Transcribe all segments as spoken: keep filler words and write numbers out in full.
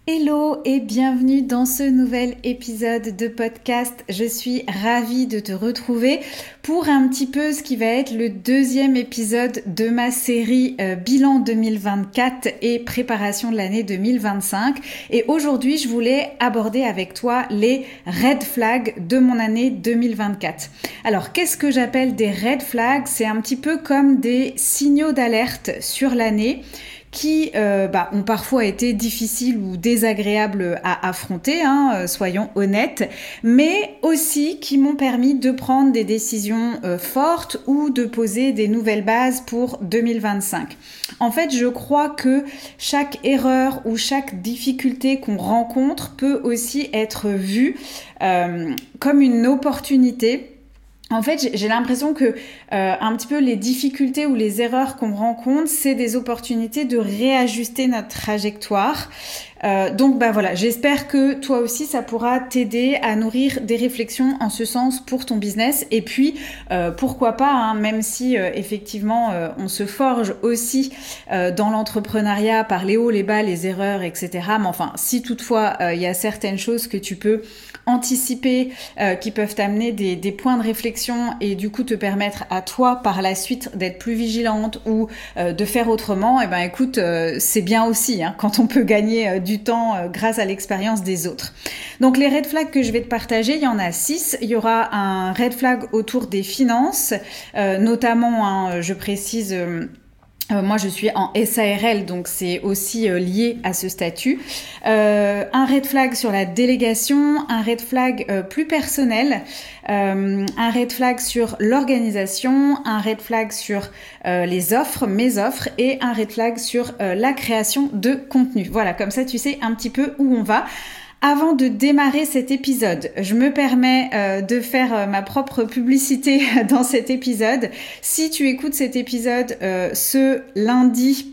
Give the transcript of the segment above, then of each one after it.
Hello et bienvenue dans ce nouvel épisode de podcast. Je suis ravie de te retrouver pour un petit peu ce qui va être le deuxième épisode de ma série euh, Bilan deux mille vingt-quatre et préparation de l'année deux mille vingt-cinq. Et aujourd'hui, je voulais aborder avec toi les red flags de mon année deux mille vingt-quatre. Alors, qu'est-ce que j'appelle des red flags? C'est un petit peu comme des signaux d'alerte sur l'année qui euh, bah, ont parfois été difficiles ou désagréables à affronter, hein, euh, soyons honnêtes, mais aussi qui m'ont permis de prendre des décisions euh, fortes ou de poser des nouvelles bases pour deux mille vingt-cinq. En fait, je crois que chaque erreur ou chaque difficulté qu'on rencontre peut aussi être vue euh, comme une opportunité. En fait, j'ai l'impression que euh, un petit peu les difficultés ou les erreurs qu'on rencontre, c'est des opportunités de réajuster notre trajectoire. Euh, donc bah voilà, j'espère que toi aussi ça pourra t'aider à nourrir des réflexions en ce sens pour ton business. Et puis euh, pourquoi pas, hein, même si euh, effectivement euh, on se forge aussi euh, dans l'entrepreneuriat par les hauts, les bas, les erreurs, et cetera. Mais enfin, si toutefois il euh, y a certaines choses que tu peux anticiper, euh, qui peuvent t'amener des, des points de réflexion et du coup te permettre à toi par la suite d'être plus vigilante ou euh, de faire autrement, et ben écoute, euh, c'est bien aussi hein, quand on peut gagner euh, du temps euh, grâce à l'expérience des autres. Donc les red flags que je vais te partager, il y en a six. Il y aura un red flag autour des finances, euh, notamment, hein, je précise... Euh, Euh, moi, je suis en S A R L, donc c'est aussi euh, lié à ce statut. Euh, un red flag sur la délégation, un red flag euh, plus personnel, euh, un red flag sur l'organisation, un red flag sur euh, les offres, mes offres, et un red flag sur euh, la création de contenu. Voilà, comme ça, tu sais un petit peu où on va. Avant de démarrer cet épisode, je me permets euh, de faire euh, ma propre publicité dans cet épisode. Si tu écoutes cet épisode euh, ce lundi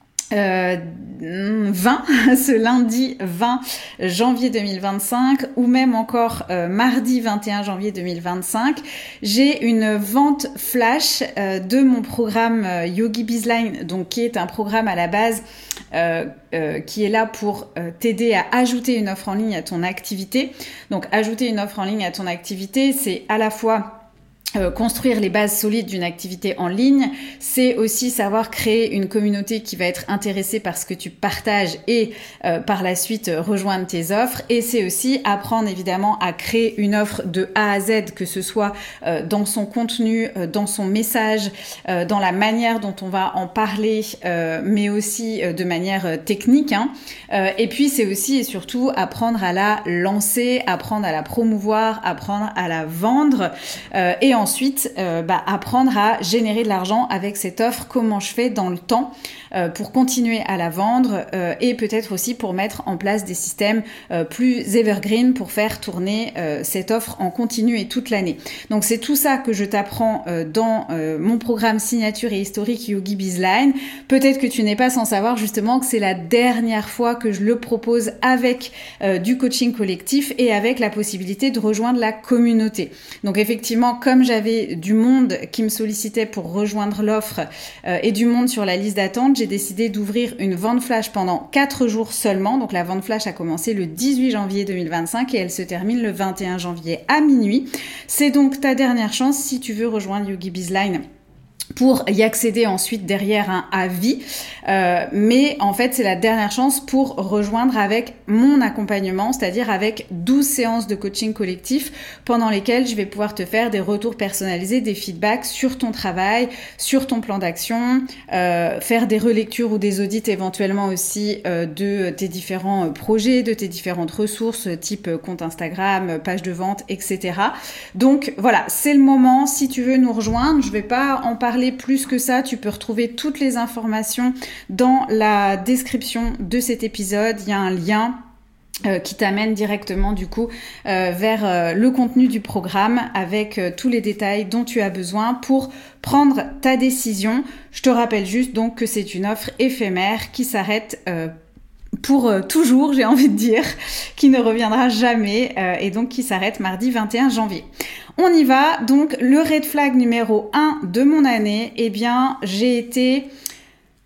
Euh, vingt, ce lundi vingt janvier deux mille vingt-cinq ou même encore euh, mardi vingt et un janvier deux mille vingt-cinq, j'ai une vente flash euh, de mon programme euh, Yogi Bizline, donc qui est un programme à la base euh, euh, qui est là pour euh, t'aider à ajouter une offre en ligne à ton activité. Donc ajouter une offre en ligne à ton activité, c'est à la fois Euh, construire les bases solides d'une activité en ligne, c'est aussi savoir créer une communauté qui va être intéressée par ce que tu partages et euh, par la suite euh, rejoindre tes offres, et c'est aussi apprendre évidemment à créer une offre de A à Z, que ce soit euh, dans son contenu, euh, dans son message, euh, dans la manière dont on va en parler, euh, mais aussi euh, de manière euh, technique, hein. Euh, et puis c'est aussi et surtout apprendre à la lancer, apprendre à la promouvoir, apprendre à la vendre, euh, et en Ensuite, euh, bah, apprendre à générer de l'argent avec cette offre, comment je fais dans le temps euh, pour continuer à la vendre euh, et peut-être aussi pour mettre en place des systèmes euh, plus evergreen pour faire tourner euh, cette offre en continu et toute l'année. Donc c'est tout ça que je t'apprends euh, dans euh, mon programme signature et historique Yogi Bizline. Peut-être que tu n'es pas sans savoir justement que c'est la dernière fois que je le propose avec euh, du coaching collectif et avec la possibilité de rejoindre la communauté. Donc effectivement, comme j'ai j'avais du monde qui me sollicitait pour rejoindre l'offre euh, et du monde sur la liste d'attente, j'ai décidé d'ouvrir une vente flash pendant quatre jours seulement. Donc la vente flash a commencé le dix-huit janvier deux mille vingt-cinq et elle se termine le vingt et un janvier à minuit. C'est donc ta dernière chance si tu veux rejoindre Yogi Bizline pour y accéder ensuite derrière un avis. Euh, mais en fait, c'est la dernière chance pour rejoindre avec mon accompagnement, c'est-à-dire avec douze séances de coaching collectif pendant lesquelles je vais pouvoir te faire des retours personnalisés, des feedbacks sur ton travail, sur ton plan d'action, euh, faire des relectures ou des audits éventuellement aussi euh, de tes différents projets, de tes différentes ressources, type compte Instagram, page de vente, et cetera. Donc voilà, c'est le moment. Si tu veux nous rejoindre, je vais pas en parler plus que ça, tu peux retrouver toutes les informations dans la description de cet épisode. Il y a un lien Euh, qui t'amène directement du coup euh, vers euh, le contenu du programme avec euh, tous les détails dont tu as besoin pour prendre ta décision. Je te rappelle juste donc que c'est une offre éphémère qui s'arrête euh, pour euh, toujours, j'ai envie de dire, qui ne reviendra jamais euh, et donc qui s'arrête mardi vingt et un janvier. On y va, donc le red flag numéro un de mon année, eh bien j'ai été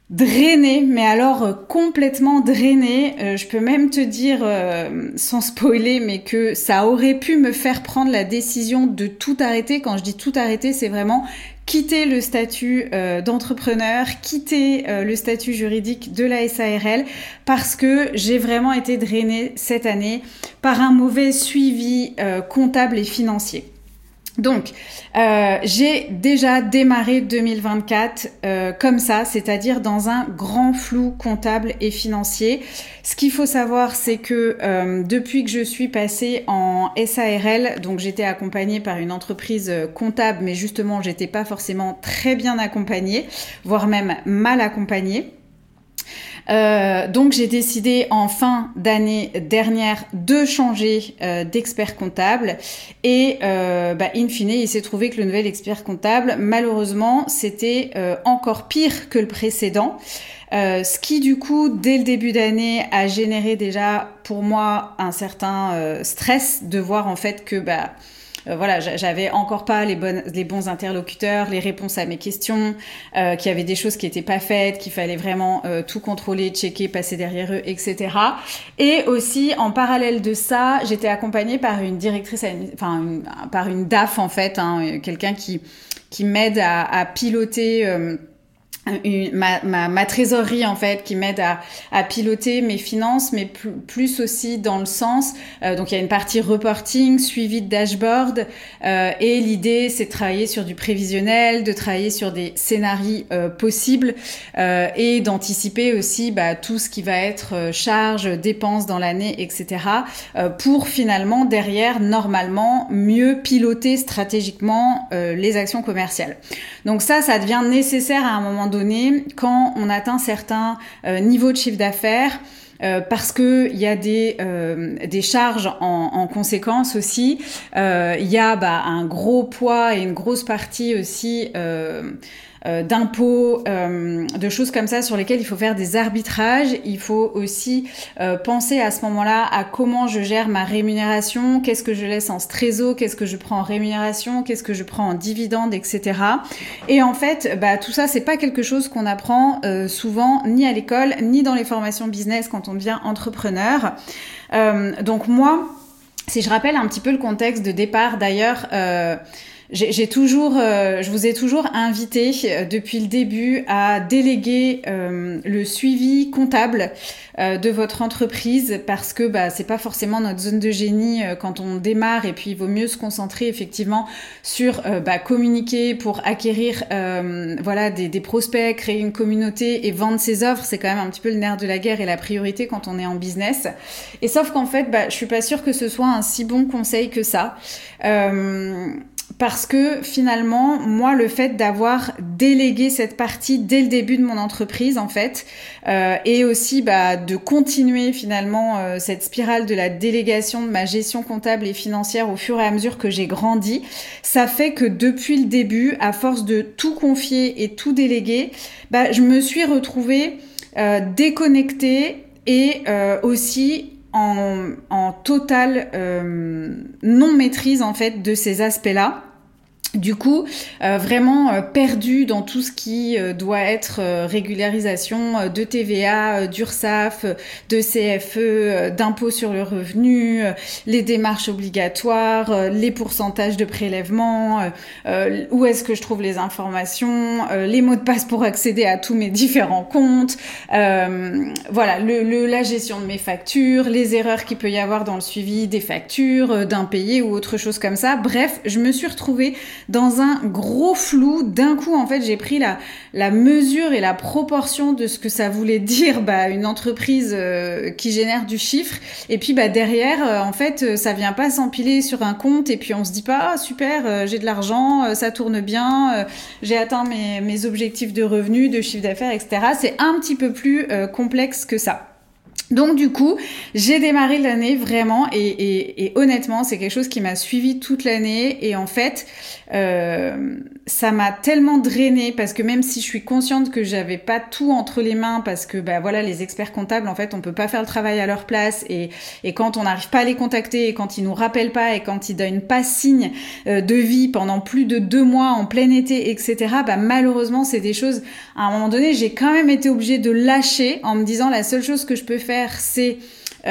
drainée, mais alors euh, complètement drainée. Euh, je peux même te dire, euh, sans spoiler, mais que ça aurait pu me faire prendre la décision de tout arrêter. Quand je dis tout arrêter, c'est vraiment quitter le statut euh, d'entrepreneur, quitter euh, le statut juridique de la S A R L, parce que j'ai vraiment été drainée cette année par un mauvais suivi euh, comptable et financier. Donc, euh, j'ai déjà démarré deux mille vingt-quatre euh, comme ça, c'est-à-dire dans un grand flou comptable et financier. Ce qu'il faut savoir, c'est que euh, depuis que je suis passée en S A R L, donc j'étais accompagnée par une entreprise comptable, mais justement, j'étais pas forcément très bien accompagnée, voire même mal accompagnée. Euh, donc j'ai décidé en fin d'année dernière de changer euh, d'expert comptable et euh, bah, in fine il s'est trouvé que le nouvel expert comptable malheureusement c'était euh, encore pire que le précédent, euh, ce qui du coup dès le début d'année a généré déjà pour moi un certain euh, stress de voir en fait que bah Euh, voilà, j'avais encore pas les bonnes, les bons interlocuteurs, les réponses à mes questions, euh, qu'il y avait des choses qui étaient pas faites, qu'il fallait vraiment euh, tout contrôler, checker, passer derrière eux, et cetera. Et aussi, en parallèle de ça, j'étais accompagnée par une directrice, enfin, une, par une D A F en fait, hein, quelqu'un qui qui m'aide à, à piloter. Euh, Une, ma, ma, ma trésorerie en fait qui m'aide à, à piloter mes finances mais plus, plus aussi dans le sens euh, donc il y a une partie reporting, suivi de dashboard euh, et l'idée c'est de travailler sur du prévisionnel, de travailler sur des scénarios euh, possibles euh, et d'anticiper aussi bah, tout ce qui va être euh, charges, dépenses dans l'année, et cetera euh, pour finalement derrière normalement mieux piloter stratégiquement euh, les actions commerciales. Donc ça, ça devient nécessaire à un moment donné quand on atteint certains euh, niveaux de chiffre d'affaires euh, parce que il y a des euh, des charges en, en conséquence aussi. Euh, il y a bah, un gros poids et une grosse partie aussi euh, euh, d'impôts, euh, de choses comme ça sur lesquelles il faut faire des arbitrages. Il faut aussi euh, penser à ce moment-là à comment je gère ma rémunération, qu'est-ce que je laisse en trésor, qu'est-ce que je prends en rémunération, qu'est-ce que je prends en dividende, et cetera. Et en fait, bah, tout ça, c'est pas quelque chose qu'on apprend euh, souvent ni à l'école, ni dans les formations business quand on devient entrepreneur. Euh, donc moi, si je rappelle un petit peu le contexte de départ, d'ailleurs, euh, J'ai, j'ai toujours, euh, je vous ai toujours invité euh, depuis le début à déléguer euh, le suivi comptable euh, de votre entreprise parce que bah c'est pas forcément notre zone de génie euh, quand on démarre et puis il vaut mieux se concentrer effectivement sur euh, bah, communiquer pour acquérir euh, voilà des, des prospects, créer une communauté et vendre ses offres. C'est quand même un petit peu le nerf de la guerre et la priorité quand on est en business. Et sauf qu'en fait, bah je suis pas sûre que ce soit un si bon conseil que ça. Euh, Parce que finalement, moi, le fait d'avoir délégué cette partie dès le début de mon entreprise, en fait, euh, et aussi bah, de continuer finalement euh, cette spirale de la délégation de ma gestion comptable et financière au fur et à mesure que j'ai grandi, ça fait que depuis le début, à force de tout confier et tout déléguer, bah, je me suis retrouvée euh, déconnectée et euh, aussi en, en totale euh, non-maîtrise en fait de ces aspects-là. Du coup, euh, vraiment euh, perdu dans tout ce qui euh, doit être euh, régularisation euh, de T V A, euh, d'URSSAF, euh, de C F E, euh, d'impôt sur le revenu, euh, les démarches obligatoires, euh, les pourcentages de prélèvement, euh, euh, où est-ce que je trouve les informations, euh, les mots de passe pour accéder à tous mes différents comptes, euh, voilà, le, le, la gestion de mes factures, les erreurs qu'il peut y avoir dans le suivi des factures, euh, d'impayés ou autre chose comme ça. Bref, je me suis retrouvée dans un gros flou. D'un coup, en fait, j'ai pris la, la mesure et la proportion de ce que ça voulait dire bah, une entreprise euh, qui génère du chiffre. Et puis bah, derrière, euh, en fait, ça vient pas s'empiler sur un compte et puis on se dit pas ah, super, euh, j'ai de l'argent, euh, ça tourne bien, euh, j'ai atteint mes, mes objectifs de revenus, de chiffre d'affaires, et cetera. C'est un petit peu plus euh, complexe que ça. Donc du coup, j'ai démarré l'année vraiment et, et, et honnêtement, c'est quelque chose qui m'a suivi toute l'année et en fait, euh, ça m'a tellement drainée parce que même si je suis consciente que j'avais pas tout entre les mains parce que bah voilà, les experts comptables en fait, on peut pas faire le travail à leur place et, et quand on n'arrive pas à les contacter et quand ils nous rappellent pas et quand ils donnent pas signe euh, de vie pendant plus de deux mois en plein été, et cetera. Bah malheureusement, c'est des choses. À un moment donné, j'ai quand même été obligée de lâcher en me disant la seule chose que je peux faire c'est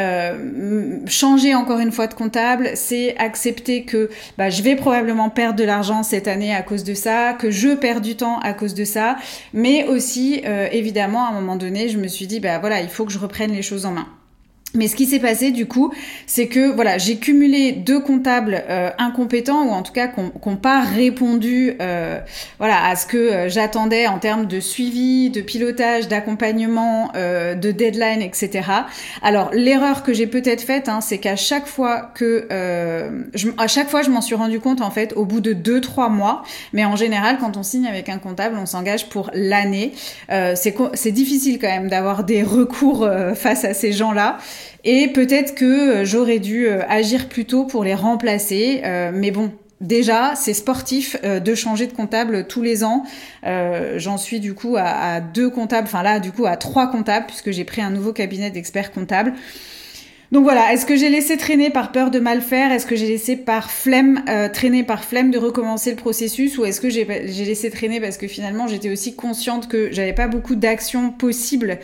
euh, changer encore une fois de comptable, c'est accepter que bah, je vais probablement perdre de l'argent cette année à cause de ça, que je perds du temps à cause de ça, mais aussi euh, évidemment à un moment donné je me suis dit bah voilà, il faut que je reprenne les choses en main. Mais ce qui s'est passé du coup, c'est que voilà, j'ai cumulé deux comptables euh, incompétents ou en tout cas qui n'ont pas répondu euh, voilà à ce que euh, j'attendais en termes de suivi, de pilotage, d'accompagnement, euh, de deadline, et cetera. Alors l'erreur que j'ai peut-être faite, hein, c'est qu'à chaque fois que euh, je, à chaque fois je m'en suis rendu compte en fait au bout de deux trois mois. Mais en général, quand on signe avec un comptable, on s'engage pour l'année. Euh, c'est c'est difficile quand même d'avoir des recours euh, face à ces gens-là. Et peut-être que j'aurais dû agir plus tôt pour les remplacer. Euh, mais bon, déjà, c'est sportif euh, de changer de comptable tous les ans. Euh, j'en suis du coup à, à deux comptables, enfin là, du coup à trois comptables, puisque j'ai pris un nouveau cabinet d'experts comptables. Donc voilà, est-ce que j'ai laissé traîner par peur de mal faire? Est-ce que j'ai laissé par flemme, euh, traîner par flemme de recommencer le processus? Ou est-ce que j'ai, j'ai laissé traîner parce que finalement j'étais aussi consciente que j'avais pas beaucoup d'actions possibles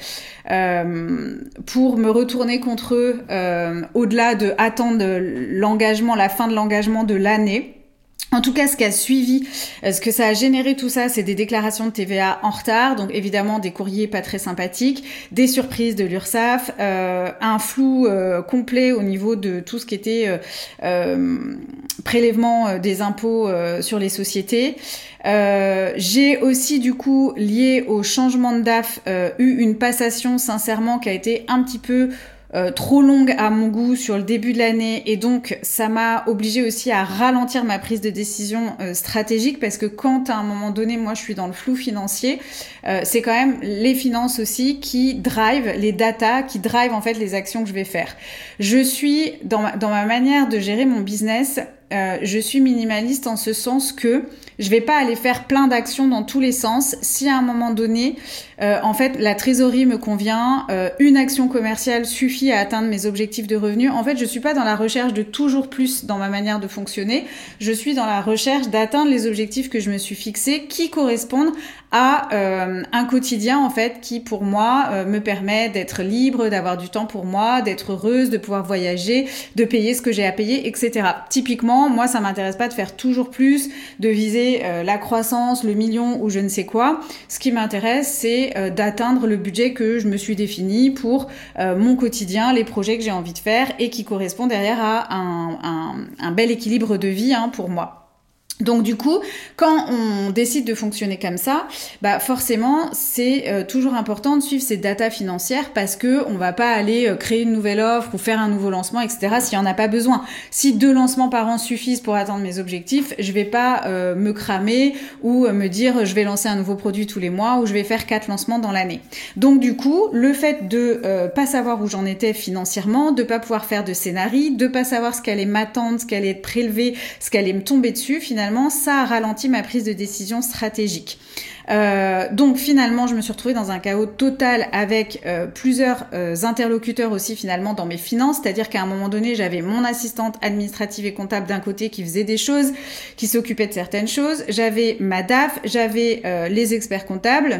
euh, pour me retourner contre eux euh, au-delà de attendre l'engagement, la fin de l'engagement de l'année? En tout cas, ce qui a suivi, ce que ça a généré tout ça, c'est des déclarations de T V A en retard, donc évidemment des courriers pas très sympathiques, des surprises de l'URSSAF, euh, un flou euh, complet au niveau de tout ce qui était euh, euh, prélèvement des impôts euh, sur les sociétés. Euh, j'ai aussi du coup, lié au changement de D A F, euh, eu une passation sincèrement qui a été un petit peu Euh, trop longue à mon goût sur le début de l'année et donc ça m'a obligée aussi à ralentir ma prise de décision euh, stratégique parce que quand à un moment donné moi je suis dans le flou financier, euh, c'est quand même les finances aussi qui drive les data, qui drive en fait les actions que je vais faire. Je suis dans ma, dans ma manière de gérer mon business, euh, je suis minimaliste en ce sens que je vais pas aller faire plein d'actions dans tous les sens. Si à un moment donné, euh, en fait, la trésorerie me convient, euh, une action commerciale suffit à atteindre mes objectifs de revenus. En fait, je suis pas dans la recherche de toujours plus dans ma manière de fonctionner. Je suis dans la recherche d'atteindre les objectifs que je me suis fixés, qui correspondent à euh, un quotidien en fait qui pour moi euh, me permet d'être libre, d'avoir du temps pour moi, d'être heureuse, de pouvoir voyager, de payer ce que j'ai à payer, et cetera. Typiquement, moi, ça m'intéresse pas de faire toujours plus, de viser Euh, la croissance, le million ou je ne sais quoi. Ce qui m'intéresse, c'est euh, d'atteindre le budget que je me suis défini pour euh, mon quotidien, les projets que j'ai envie de faire et qui correspond derrière à un, un, un bel équilibre de vie hein, pour moi. Donc du coup, quand on décide de fonctionner comme ça, bah forcément c'est euh, toujours important de suivre ces datas financières parce que on va pas aller euh, créer une nouvelle offre ou faire un nouveau lancement, et cetera. S'il y en a pas besoin. Si deux lancements par an suffisent pour atteindre mes objectifs, je vais pas euh, me cramer ou euh, me dire je vais lancer un nouveau produit tous les mois ou je vais faire quatre lancements dans l'année. Donc du coup, le fait de euh, pas savoir où j'en étais financièrement, de pas pouvoir faire de scénarii, de pas savoir ce qu'allait m'attendre, ce qu'allait être prélevé, ce qu'allait me tomber dessus, finalement ça a ralenti ma prise de décision stratégique. Euh, donc finalement, je me suis retrouvée dans un chaos total avec euh, plusieurs euh, interlocuteurs aussi finalement dans mes finances, c'est-à-dire qu'à un moment donné, j'avais mon assistante administrative et comptable d'un côté qui faisait des choses, qui s'occupait de certaines choses, j'avais ma D A F, j'avais euh, les experts comptables.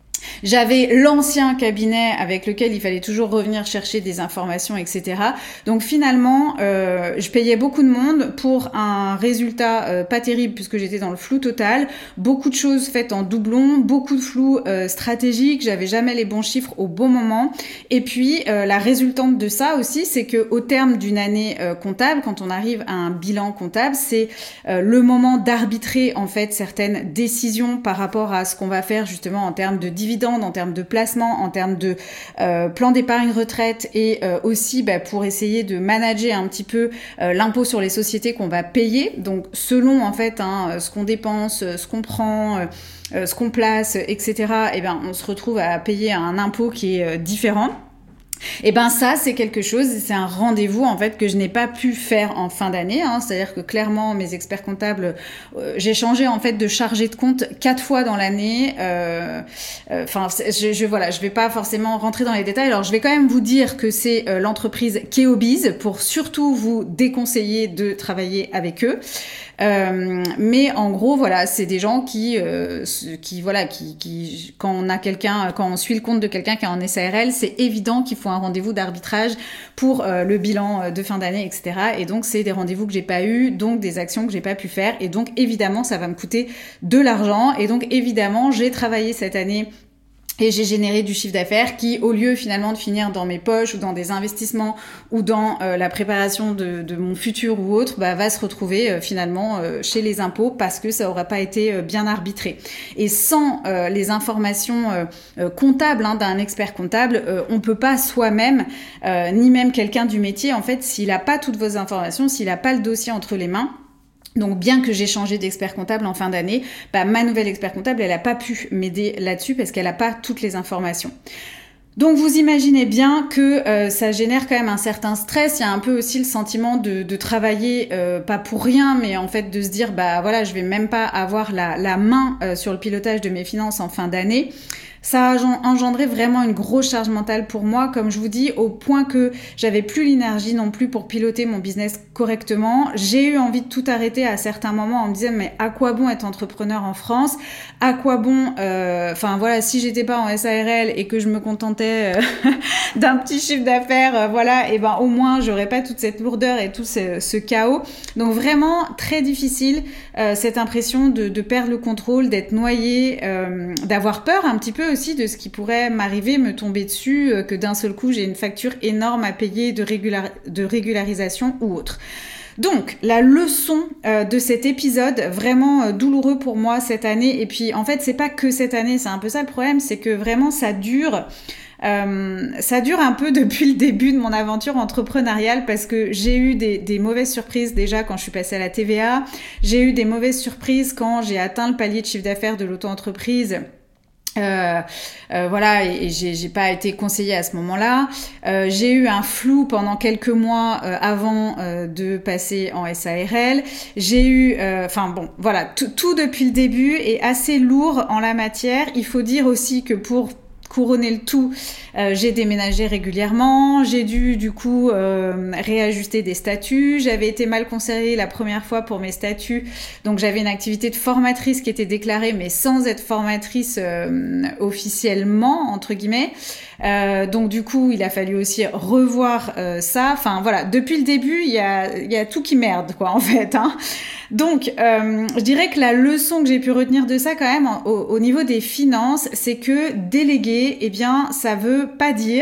J'avais l'ancien cabinet avec lequel il fallait toujours revenir chercher des informations, et cetera. Donc finalement, euh, je payais beaucoup de monde pour un résultat euh, pas terrible puisque j'étais dans le flou total. Beaucoup de choses faites en doublon, beaucoup de flou euh, stratégique. J'avais jamais les bons chiffres au bon moment. Et puis euh, la résultante de ça aussi, c'est que au terme d'une année euh, comptable, quand on arrive à un bilan comptable, c'est euh, le moment d'arbitrer en fait certaines décisions par rapport à ce qu'on va faire justement en termes de dividendes, en termes de placement, en termes de euh, plan d'épargne retraite et euh, aussi bah, pour essayer de manager un petit peu euh, l'impôt sur les sociétés qu'on va payer. Donc selon en fait hein, ce qu'on dépense, ce qu'on prend, euh, ce qu'on place, et cetera. Et ben on se retrouve à payer un impôt qui est euh, différent. Et ben ça, c'est quelque chose, c'est un rendez-vous en fait que je n'ai pas pu faire en fin d'année. Hein, c'est-à-dire que clairement, mes experts comptables, euh, j'ai changé en fait de chargé de compte quatre fois dans l'année. Enfin, euh, euh, je, je voilà, je vais pas forcément rentrer dans les détails. Alors, je vais quand même vous dire que c'est euh, l'entreprise Keobiz pour surtout vous déconseiller de travailler avec eux. Euh, mais en gros, voilà, c'est des gens qui, euh, qui, voilà, qui, qui, quand on a quelqu'un, quand on suit le compte de quelqu'un qui est en S A R L, c'est évident qu'il faut un rendez-vous d'arbitrage pour euh, le bilan de fin d'année, et cetera. Et donc, c'est des rendez-vous que j'ai pas eu, donc des actions que j'ai pas pu faire. Et donc, évidemment, ça va me coûter de l'argent. Et donc, évidemment, j'ai travaillé cette année et j'ai généré du chiffre d'affaires qui, au lieu finalement de finir dans mes poches ou dans des investissements ou dans euh, la préparation de, de mon futur ou autre, bah, va se retrouver euh, finalement euh, chez les impôts parce que ça aura pas été euh, bien arbitré. Et sans euh, les informations euh, euh, comptables hein, d'un expert comptable, euh, on peut pas soi-même, euh, ni même quelqu'un du métier, en fait, s'il a pas toutes vos informations, s'il a pas le dossier entre les mains. Donc, bien que j'ai changé d'expert comptable en fin d'année, bah, ma nouvelle expert comptable, elle n'a pas pu m'aider là-dessus parce qu'elle n'a pas toutes les informations. Donc, vous imaginez bien que euh, ça génère quand même un certain stress. Il y a un peu aussi le sentiment de, de travailler, euh, pas pour rien, mais en fait de se dire, bah voilà, je vais même pas avoir la, la main euh, sur le pilotage de mes finances en fin d'année. Ça a engendré vraiment une grosse charge mentale pour moi, comme je vous dis, au point que j'avais plus l'énergie non plus pour piloter mon business correctement. J'ai eu envie de tout arrêter à certains moments en me disant mais à quoi bon être entrepreneur en France? À quoi bon, euh, enfin voilà, si j'étais pas en S A R L et que je me contentais euh, d'un petit chiffre d'affaires, euh, voilà, et ben au moins j'aurais pas toute cette lourdeur et tout ce, ce chaos. Donc vraiment très difficile euh, cette impression de, de perdre le contrôle, d'être noyé, euh, d'avoir peur un petit peu aussi de ce qui pourrait m'arriver, me tomber dessus, euh, que d'un seul coup j'ai une facture énorme à payer de, régular- de régularisation ou autre. Donc, la leçon euh, de cet épisode, vraiment euh, douloureux pour moi cette année, et puis en fait c'est pas que cette année, c'est un peu ça le problème, c'est que vraiment ça dure... Euh, ça dure un peu depuis le début de mon aventure entrepreneuriale parce que j'ai eu des, des mauvaises surprises déjà quand je suis passée à la T V A, j'ai eu des mauvaises surprises quand j'ai atteint le palier de chiffre d'affaires de l'auto-entreprise. Euh, euh, voilà, et, et j'ai, j'ai pas été conseillée à ce moment-là. Euh, j'ai eu un flou pendant quelques mois euh, avant euh, de passer en S A R L. J'ai eu, enfin euh, bon, voilà, tout, tout depuis le début est assez lourd en la matière. Il faut dire aussi que pour couronner le tout, euh, j'ai déménagé régulièrement, j'ai dû du coup euh, réajuster des statuts, j'avais été mal conseillée la première fois pour mes statuts, donc j'avais une activité de formatrice qui était déclarée mais sans être formatrice euh, officiellement, entre guillemets, euh, donc du coup il a fallu aussi revoir euh, ça, enfin voilà, depuis le début il y a, il y a tout qui merde quoi en fait, hein. Donc, euh, je dirais que la leçon que j'ai pu retenir de ça quand même au, au niveau des finances, c'est que déléguer, eh bien, ça veut pas dire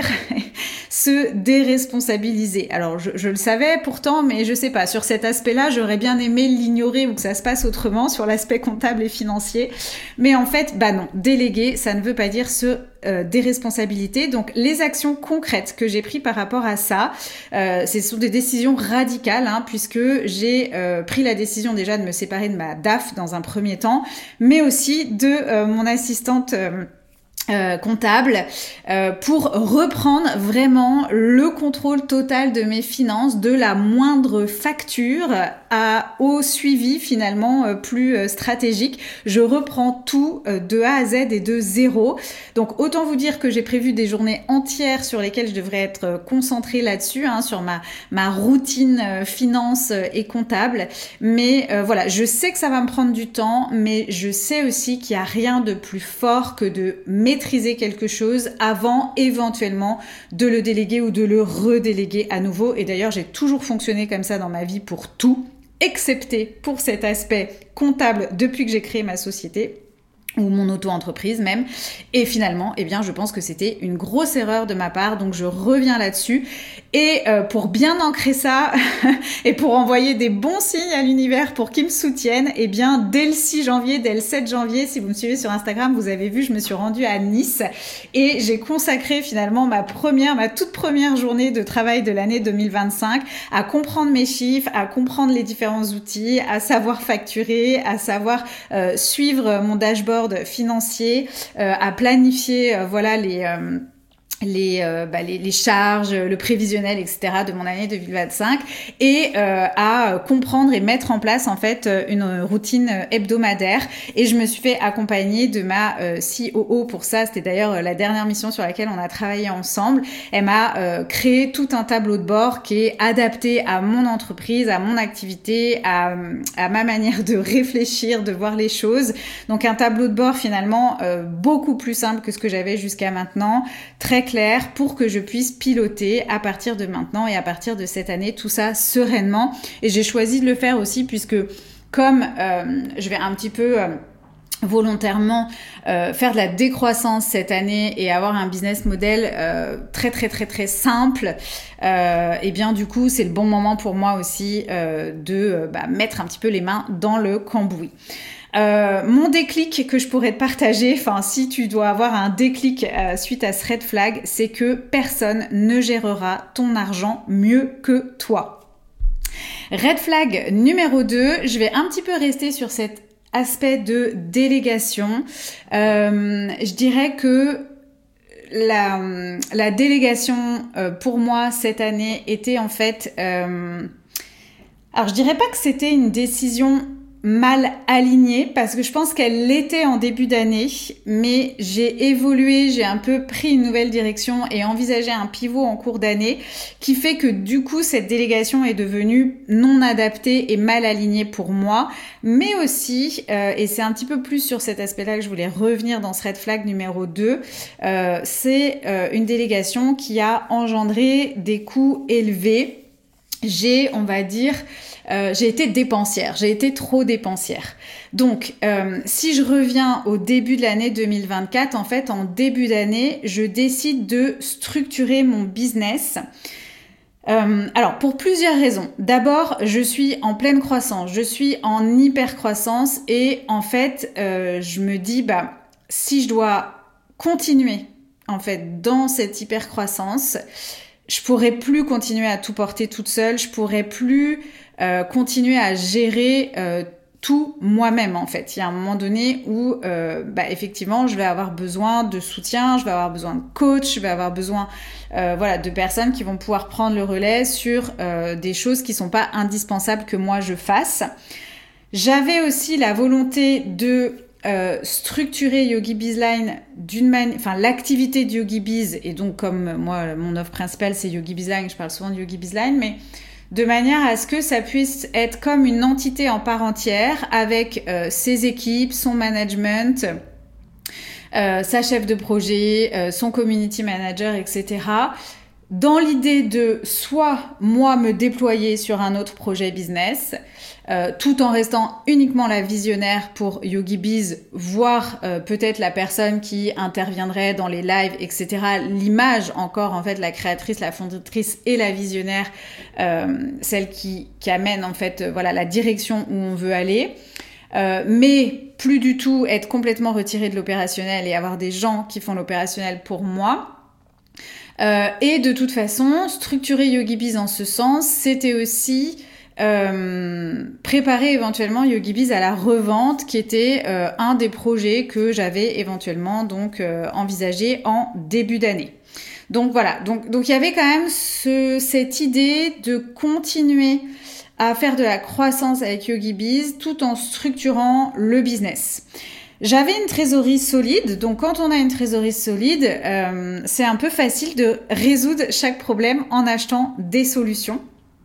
se déresponsabiliser. Alors, je, je le savais pourtant, mais je sais pas, sur cet aspect-là, j'aurais bien aimé l'ignorer ou que ça se passe autrement sur l'aspect comptable et financier. Mais en fait, bah non, déléguer, ça ne veut pas dire se euh, déresponsabiliser. Donc, les actions concrètes que j'ai prises par rapport à ça, euh, ce sont des décisions radicales, hein, puisque j'ai euh, pris la décision déjà de me séparer de ma D A F dans un premier temps, mais aussi de euh, mon assistante euh, Euh, comptable euh, pour reprendre vraiment le contrôle total de mes finances, de la moindre facture à, au suivi finalement euh, plus euh, stratégique. Je reprends tout euh, de A à Z et de zéro. Donc autant vous dire que j'ai prévu des journées entières sur lesquelles je devrais être euh, concentrée là-dessus, hein, sur ma, ma routine euh, finance euh, et comptable. Mais euh, voilà, je sais que ça va me prendre du temps, mais je sais aussi qu'il n'y a rien de plus fort que de maîtriser quelque chose avant éventuellement de le déléguer ou de le redéléguer à nouveau. Et d'ailleurs, j'ai toujours fonctionné comme ça dans ma vie pour tout, excepté pour cet aspect comptable depuis que j'ai créé ma société ou mon auto-entreprise même. Et finalement, eh bien, je pense que c'était une grosse erreur de ma part, donc je reviens là-dessus. Et euh, pour bien ancrer ça et pour envoyer des bons signes à l'univers pour qu'il me soutienne, eh bien, dès le six janvier, dès le sept janvier, si vous me suivez sur Instagram, vous avez vu, je me suis rendue à Nice et j'ai consacré finalement ma première, ma toute première journée de travail de l'année deux mille vingt-cinq à comprendre mes chiffres, à comprendre les différents outils, à savoir facturer, à savoir euh, suivre mon dashboard financier, euh, à planifier euh, voilà les euh, les, euh, bah, les, les charges, le prévisionnel, et cetera de mon année deux mille vingt-cinq et euh, à comprendre et mettre en place en fait une routine hebdomadaire. Et je me suis fait accompagner de ma euh, C O O pour ça. C'était d'ailleurs la dernière mission sur laquelle on a travaillé ensemble. Elle m'a euh, créé tout un tableau de bord qui est adapté à mon entreprise, à mon activité, à, à ma manière de réfléchir, de voir les choses. Donc un tableau de bord finalement euh, beaucoup plus simple que ce que j'avais jusqu'à maintenant, très clair pour que je puisse piloter à partir de maintenant et à partir de cette année tout ça sereinement. Et j'ai choisi de le faire aussi puisque comme euh, je vais un petit peu euh, volontairement euh, faire de la décroissance cette année et avoir un business model euh, très très très très simple, euh, et bien du coup c'est le bon moment pour moi aussi euh, de euh, bah, mettre un petit peu les mains dans le cambouis. Euh, mon déclic que je pourrais te partager, enfin si tu dois avoir un déclic euh, suite à ce red flag, c'est que personne ne gérera ton argent mieux que toi. Red flag numéro deux, je vais un petit peu rester sur cet aspect de délégation. Euh, je dirais que la, la délégation euh, pour moi cette année était en fait... Euh, alors je dirais pas que c'était une décision mal alignée parce que je pense qu'elle l'était en début d'année, mais j'ai évolué, j'ai un peu pris une nouvelle direction et envisagé un pivot en cours d'année qui fait que du coup cette délégation est devenue non adaptée et mal alignée pour moi, mais aussi, euh, et c'est un petit peu plus sur cet aspect-là que je voulais revenir dans ce red flag numéro deux, euh, c'est euh, une délégation qui a engendré des coûts élevés. J'ai, on va dire, euh, j'ai été dépensière, j'ai été trop dépensière. Donc, euh, si je reviens au début de l'année deux mille vingt-quatre, en fait, en début d'année, je décide de structurer mon business. Euh, alors, pour plusieurs raisons. D'abord, je suis en pleine croissance, je suis en hyper croissance et en fait, euh, je me dis, bah, si je dois continuer, en fait, dans cette hyper croissance, je pourrais plus continuer à tout porter toute seule, je pourrais plus euh, continuer à gérer euh, tout moi-même en fait. Il y a un moment donné où euh, bah, effectivement je vais avoir besoin de soutien, je vais avoir besoin de coach, je vais avoir besoin euh, voilà, de personnes qui vont pouvoir prendre le relais sur euh, des choses qui sont pas indispensables que moi je fasse. J'avais aussi la volonté de Euh, structurer Yogi Bizline d'une manière, enfin l'activité de Yogi Biz, et donc comme moi mon offre principale c'est Yogi Bizline, je parle souvent de Yogi Bizline, mais de manière à ce que ça puisse être comme une entité en part entière avec euh, ses équipes, son management, euh, sa chef de projet, euh, son community manager, et cetera. Dans l'idée de soit moi me déployer sur un autre projet business, euh, tout en restant uniquement la visionnaire pour Yogi Biz, voire euh, peut-être la personne qui interviendrait dans les lives, et cetera. L'image encore, en fait, la créatrice, la fondatrice et la visionnaire, euh, celle qui, qui amène en fait, euh, voilà, la direction où on veut aller. Euh, mais plus du tout être complètement retirée de l'opérationnel et avoir des gens qui font l'opérationnel pour moi. Euh, et de toute façon, structurer Yogi Biz en ce sens, c'était aussi euh, préparer éventuellement Yogi Biz à la revente, qui était euh, un des projets que j'avais éventuellement donc euh, envisagé en début d'année. Donc voilà, donc donc il y avait quand même ce, cette idée de continuer à faire de la croissance avec Yogi Biz tout en structurant le business. J'avais une trésorerie solide, donc quand on a une trésorerie solide, euh, c'est un peu facile de résoudre chaque problème en achetant des solutions.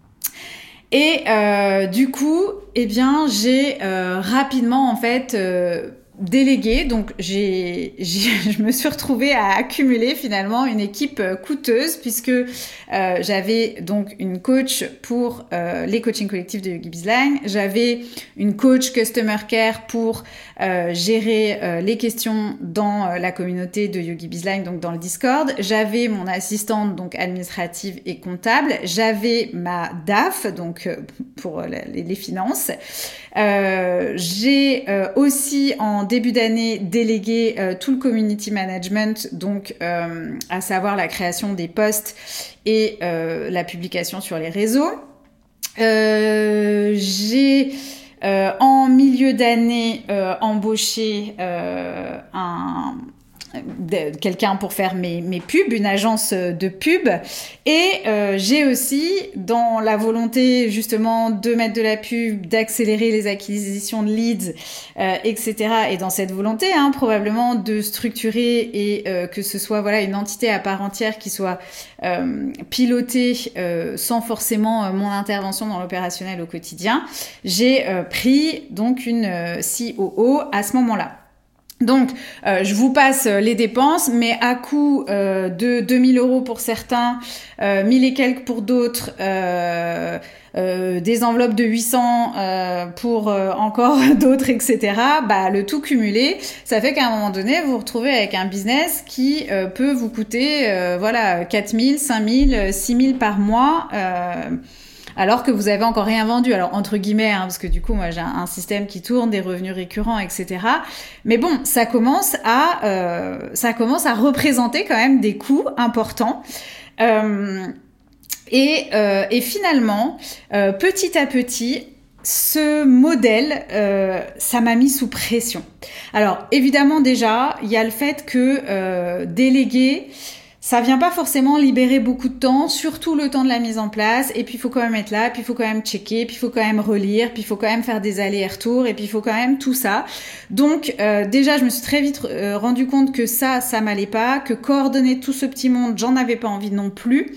Et euh, du coup, eh bien, j'ai euh, rapidement en fait euh, délégué, donc j'ai, j'ai, je me suis retrouvée à accumuler finalement une équipe coûteuse puisque euh, j'avais donc une coach pour euh, les coachings collectifs de Yogi Bizline, j'avais une coach Customer Care pour euh, gérer euh, les questions dans euh, la communauté de Yogi Bizline, donc dans le Discord, j'avais mon assistante donc administrative et comptable, j'avais ma D A F donc euh, pour les, les finances, euh, j'ai euh, aussi en début d'année délégué euh, tout le community management, donc euh, à savoir la création des posts et euh, la publication sur les réseaux. Euh, j'ai euh, en milieu d'année euh, embauché euh, un de, quelqu'un pour faire mes, mes pubs, une agence de pub. Et euh, j'ai aussi, dans la volonté justement de mettre de la pub, d'accélérer les acquisitions de leads, euh, et cetera. Et dans cette volonté, hein, probablement de structurer et euh, que ce soit voilà une entité à part entière qui soit euh, pilotée euh, sans forcément euh, mon intervention dans l'opérationnel au quotidien, j'ai euh, pris donc une euh, C O O à ce moment-là. Donc, euh, je vous passe les dépenses, mais à coût euh, de deux mille euros pour certains, euh, mille et quelques pour d'autres, euh, euh, des enveloppes de huit cents euh, pour euh, encore d'autres, et cetera. Bah, le tout cumulé, ça fait qu'à un moment donné, vous vous retrouvez avec un business qui euh, peut vous coûter, euh, voilà, quatre mille, cinq mille, six mille par mois. Euh, alors que vous avez encore rien vendu. Alors, entre guillemets, hein, parce que du coup, moi, j'ai un, un système qui tourne, des revenus récurrents, et cetera. Mais bon, ça commence à, euh, ça commence à représenter quand même des coûts importants. Euh, et, euh, et finalement, euh, petit à petit, ce modèle, euh, ça m'a mis sous pression. Alors, évidemment, déjà, il y a le fait que euh, déléguer, ça vient pas forcément libérer beaucoup de temps, surtout le temps de la mise en place. Et puis, il faut quand même être là, puis il faut quand même checker, puis il faut quand même relire, puis il faut quand même faire des allers-retours, et puis il faut quand même tout ça. Donc, euh, déjà, je me suis très vite euh, rendu compte que ça, ça m'allait pas, que coordonner tout ce petit monde, j'en avais pas envie non plus.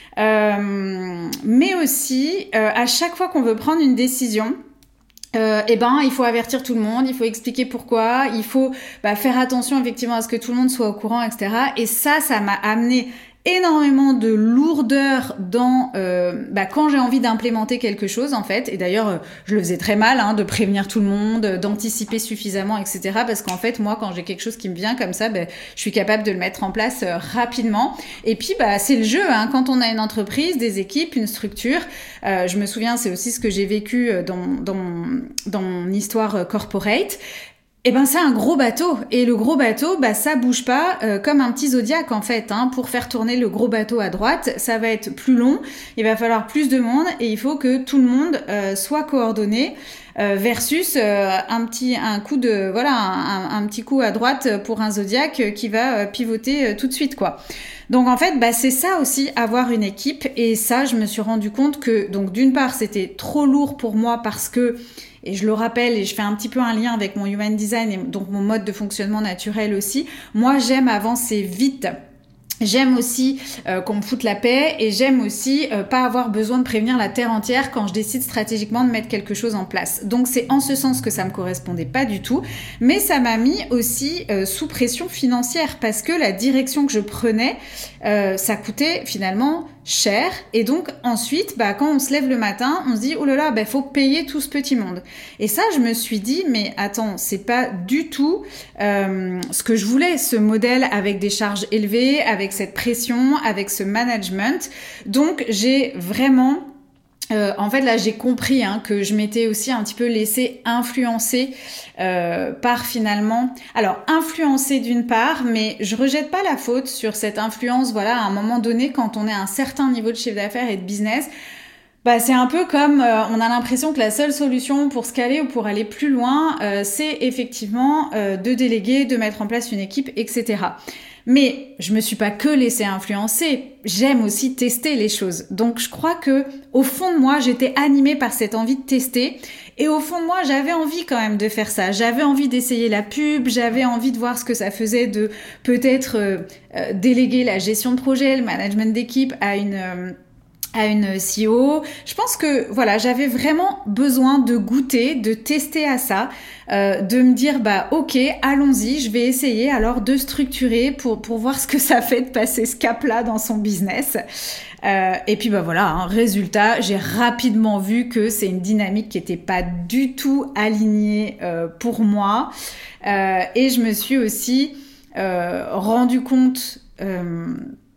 Euh, mais aussi, euh, à chaque fois qu'on veut prendre une décision, Euh, eh ben, il faut avertir tout le monde, il faut expliquer pourquoi, il faut bah, faire attention effectivement à ce que tout le monde soit au courant, et cetera. Et ça, ça m'a amené énormément de lourdeur dans euh, bah, quand j'ai envie d'implémenter quelque chose en fait. Et d'ailleurs, euh, je le faisais très mal, hein, de prévenir tout le monde, euh, d'anticiper suffisamment, et cetera. Parce qu'en fait, moi, quand j'ai quelque chose qui me vient comme ça, bah, je suis capable de le mettre en place euh, rapidement. Et puis, bah, c'est le jeu. Hein, quand on a une entreprise, des équipes, une structure. Euh, je me souviens, c'est aussi ce que j'ai vécu dans dans dans mon histoire corporate. Eh ben c'est un gros bateau et le gros bateau bah ça bouge pas euh, comme un petit zodiaque en fait hein. Pour faire tourner le gros bateau à droite, ça va être plus long, il va falloir plus de monde et il faut que tout le monde euh, soit coordonné euh, versus euh, un petit un coup de voilà un, un petit coup à droite pour un zodiaque qui va euh, pivoter euh, tout de suite quoi. Donc en fait, bah c'est ça aussi avoir une équipe et ça je me suis rendu compte que donc d'une part c'était trop lourd pour moi parce que et je le rappelle et je fais un petit peu un lien avec mon human design et donc mon mode de fonctionnement naturel aussi. Moi j'aime avancer vite. J'aime aussi euh, qu'on me foute la paix et j'aime aussi euh, pas avoir besoin de prévenir la terre entière quand je décide stratégiquement de mettre quelque chose en place. Donc c'est en ce sens que ça me correspondait pas du tout, mais ça m'a mis aussi euh, sous pression financière parce que la direction que je prenais, euh, ça coûtait finalement cher et donc ensuite bah quand on se lève le matin on se dit oh là là bah faut payer tout ce petit monde et ça je me suis dit mais attends c'est pas du tout euh, ce que je voulais, ce modèle avec des charges élevées, avec cette pression, avec ce management. Donc j'ai vraiment Euh, en fait, là, j'ai compris hein, que je m'étais aussi un petit peu laissée influencer euh, par finalement... Alors, influencer d'une part, mais je rejette pas la faute sur cette influence. Voilà, à un moment donné, quand on est à un certain niveau de chiffre d'affaires et de business, bah c'est un peu comme euh, on a l'impression que la seule solution pour se caler ou pour aller plus loin, euh, c'est effectivement euh, de déléguer, de mettre en place une équipe, et cetera. Mais je me suis pas que laissée influencer, j'aime aussi tester les choses. Donc je crois que au fond de moi, j'étais animée par cette envie de tester et au fond de moi, j'avais envie quand même de faire ça. J'avais envie d'essayer la pub, j'avais envie de voir ce que ça faisait de peut-être euh, euh, déléguer la gestion de projet, le management d'équipe à une euh, à une C E O. Je pense que voilà, j'avais vraiment besoin de goûter, de tester à ça, euh, de me dire bah ok, allons-y, je vais essayer alors de structurer pour pour voir ce que ça fait de passer ce cap-là dans son business. Euh, et puis bah voilà, hein, résultat, j'ai rapidement vu que c'est une dynamique qui était pas du tout alignée euh, pour moi. Euh, et je me suis aussi euh, rendu compte euh,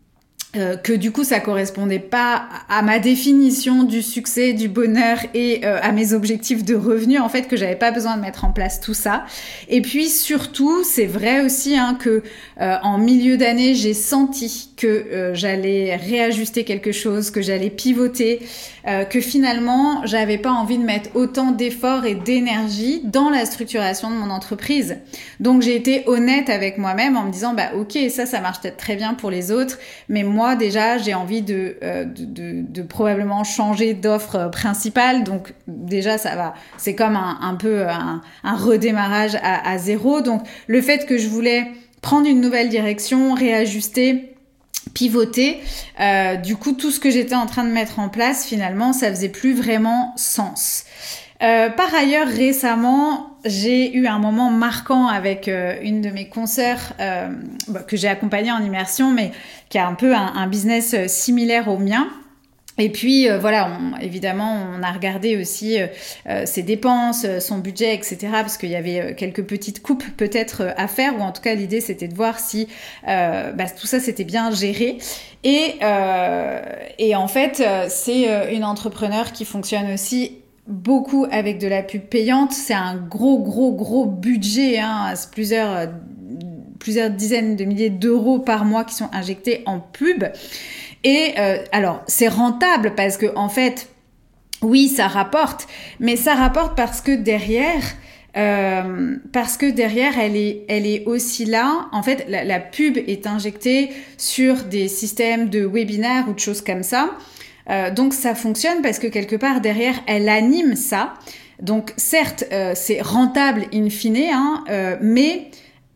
Euh, que du coup ça correspondait pas à ma définition du succès, du bonheur et euh, à mes objectifs de revenus, en fait, que j'avais pas besoin de mettre en place tout ça. Et puis surtout, c'est vrai aussi hein, que euh, en milieu d'année, j'ai senti que euh, j'allais réajuster quelque chose, que j'allais pivoter, euh, que finalement, j'avais pas envie de mettre autant d'efforts et d'énergie dans la structuration de mon entreprise. Donc j'ai été honnête avec moi-même en me disant bah ok, ça ça marche peut-être très bien pour les autres, mais moi Moi, déjà, j'ai envie de, euh, de, de, de probablement changer d'offre principale. Donc, déjà, ça va. C'est comme un, un peu un, un redémarrage à, à zéro. Donc, le fait que je voulais prendre une nouvelle direction, réajuster, pivoter, euh, du coup, tout ce que j'étais en train de mettre en place, finalement, ça faisait plus vraiment sens. Euh, par ailleurs, récemment, j'ai eu un moment marquant avec euh, une de mes consoeurs euh, bah, que j'ai accompagnée en immersion, mais qui a un peu un, un business euh, similaire au mien. Et puis euh, voilà, on, évidemment, on a regardé aussi euh, ses dépenses, son budget, et cetera. Parce qu'il y avait euh, quelques petites coupes peut-être euh, à faire, ou en tout cas l'idée c'était de voir si euh, bah, tout ça c'était bien géré. Et, euh, et en fait, c'est une entrepreneure qui fonctionne aussi beaucoup avec de la pub payante. C'est un gros, gros, gros budget, hein, c'est plusieurs, euh, plusieurs dizaines de milliers d'euros par mois qui sont injectés en pub. Et euh, alors, c'est rentable parce que en fait, oui, ça rapporte, mais ça rapporte parce que derrière, euh, parce que derrière, elle est, elle est aussi là. En fait, la, la pub est injectée sur des systèmes de webinaires ou de choses comme ça. Euh, donc ça fonctionne parce que quelque part derrière elle anime ça. Donc certes euh, c'est rentable in fine, hein, euh, mais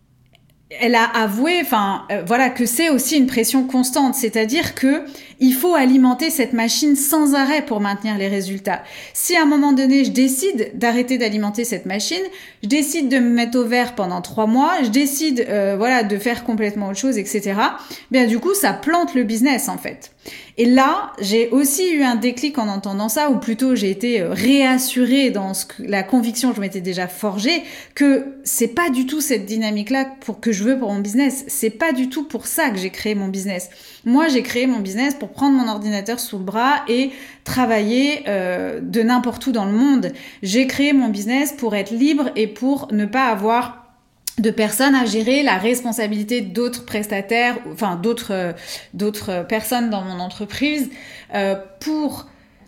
elle a avoué, enfin euh, voilà, que c'est aussi une pression constante, c'est-à-dire que il faut alimenter cette machine sans arrêt pour maintenir les résultats. Si à un moment donné je décide d'arrêter d'alimenter cette machine, je décide de me mettre au vert pendant trois mois, je décide euh, voilà de faire complètement autre chose, et cetera. Bien du coup ça plante le business en fait. Et là, j'ai aussi eu un déclic en entendant ça, ou plutôt j'ai été réassurée dans ce que, la conviction que je m'étais déjà forgée, que c'est pas du tout cette dynamique-là pour que je veux pour mon business. C'est pas du tout pour ça que j'ai créé mon business. Moi, j'ai créé mon business pour prendre mon ordinateur sous le bras et travailler euh, de n'importe où dans le monde. J'ai créé mon business pour être libre et pour ne pas avoir de personnes à gérer la responsabilité d'autres prestataires, enfin d'autres euh, d'autres personnes dans mon entreprise, euh, pour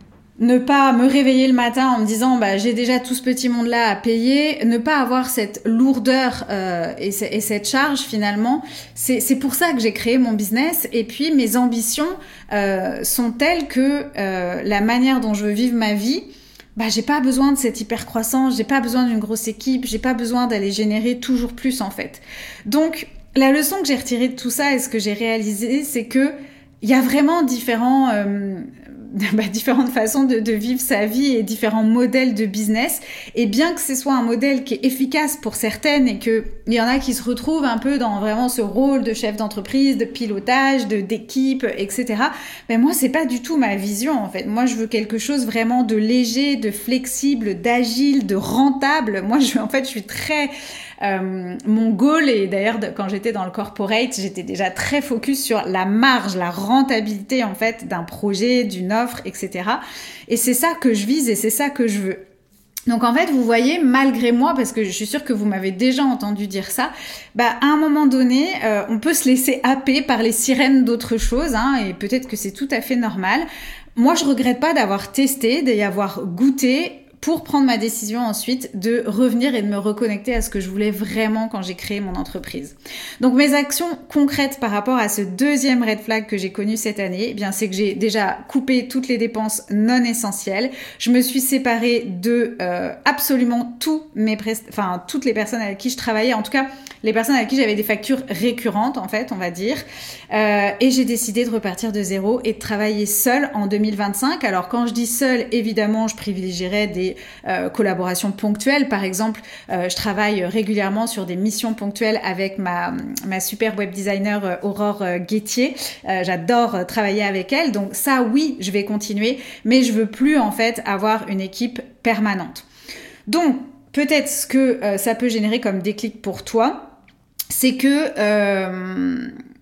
ne pas me réveiller le matin en me disant bah j'ai déjà tout ce petit monde là à payer, ne pas avoir cette lourdeur euh, et, c- et cette charge finalement. C'est c'est pour ça que j'ai créé mon business. Et puis mes ambitions euh, sont telles que euh, la manière dont je veux vivre ma vie, bah j'ai pas besoin de cette hyper croissance, j'ai pas besoin d'une grosse équipe, j'ai pas besoin d'aller générer toujours plus en fait. Donc la leçon que j'ai retirée de tout ça et ce que j'ai réalisé, c'est que il y a vraiment différents euh, bah, différentes façons de, de vivre sa vie et différents modèles de business. Et bien que ce soit un modèle qui est efficace pour certaines et que il y en a qui se retrouvent un peu dans vraiment ce rôle de chef d'entreprise, de pilotage, de d'équipe, et cetera. Mais moi, c'est pas du tout ma vision en fait. Moi, je veux quelque chose vraiment de léger, de flexible, d'agile, de rentable. Moi, je en fait, je suis très Euh, mon goal, et d'ailleurs quand j'étais dans le corporate, j'étais déjà très focus sur la marge, la rentabilité en fait d'un projet, d'une offre, et cetera. Et c'est ça que je vise et c'est ça que je veux. Donc en fait, vous voyez, malgré moi, parce que je suis sûre que vous m'avez déjà entendu dire ça, bah à un moment donné, euh, on peut se laisser happer par les sirènes d'autres choses, hein, et peut-être que c'est tout à fait normal. Moi, je regrette pas d'avoir testé, d'y avoir goûté, pour prendre ma décision ensuite de revenir et de me reconnecter à ce que je voulais vraiment quand j'ai créé mon entreprise. Donc mes actions concrètes par rapport à ce deuxième red flag que j'ai connu cette année, eh bien c'est que j'ai déjà coupé toutes les dépenses non essentielles. Je me suis séparée de euh, absolument tous mes prest- enfin toutes les personnes avec qui je travaillais, en tout cas les personnes avec qui j'avais des factures récurrentes en fait, on va dire. Euh, et j'ai décidé de repartir de zéro et de travailler seule en deux mille vingt-cinq. Alors quand je dis seule, évidemment, je privilégierais des euh, collaborations ponctuelles. Par exemple, euh, je travaille régulièrement sur des missions ponctuelles avec ma, ma super web designer euh, Aurore euh, Guettier. Euh, j'adore euh, travailler avec elle. Donc ça, oui, je vais continuer, mais je veux plus en fait avoir une équipe permanente. Donc, peut-être ce que euh, ça peut générer comme déclic pour toi, c'est que euh,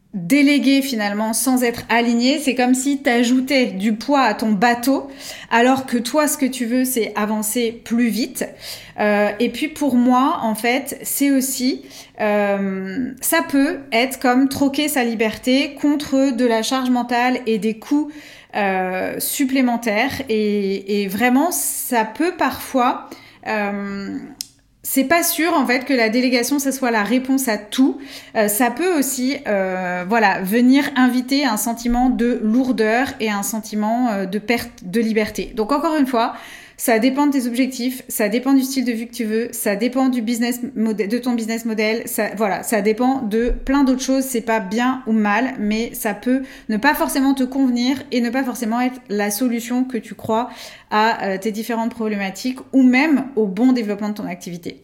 déléguer finalement sans être aligné, c'est comme si tu ajoutais du poids à ton bateau, alors que toi, ce que tu veux, c'est avancer plus vite. Euh, et puis pour moi, en fait, c'est aussi, euh, ça peut être comme troquer sa liberté contre de la charge mentale et des coûts euh, supplémentaires. Et, et vraiment, ça peut parfois... Euh, C'est pas sûr en fait que la délégation ça soit la réponse à tout. Euh, ça peut aussi, euh, voilà, venir inviter un sentiment de lourdeur et un sentiment euh, de perte de liberté. Donc encore une fois, ça dépend de tes objectifs, ça dépend du style de vie que tu veux, ça dépend du business model, de ton business model. Ça, voilà, ça dépend de plein d'autres choses. C'est pas bien ou mal, mais ça peut ne pas forcément te convenir et ne pas forcément être la solution que tu crois à euh, tes différentes problématiques ou même au bon développement de ton activité.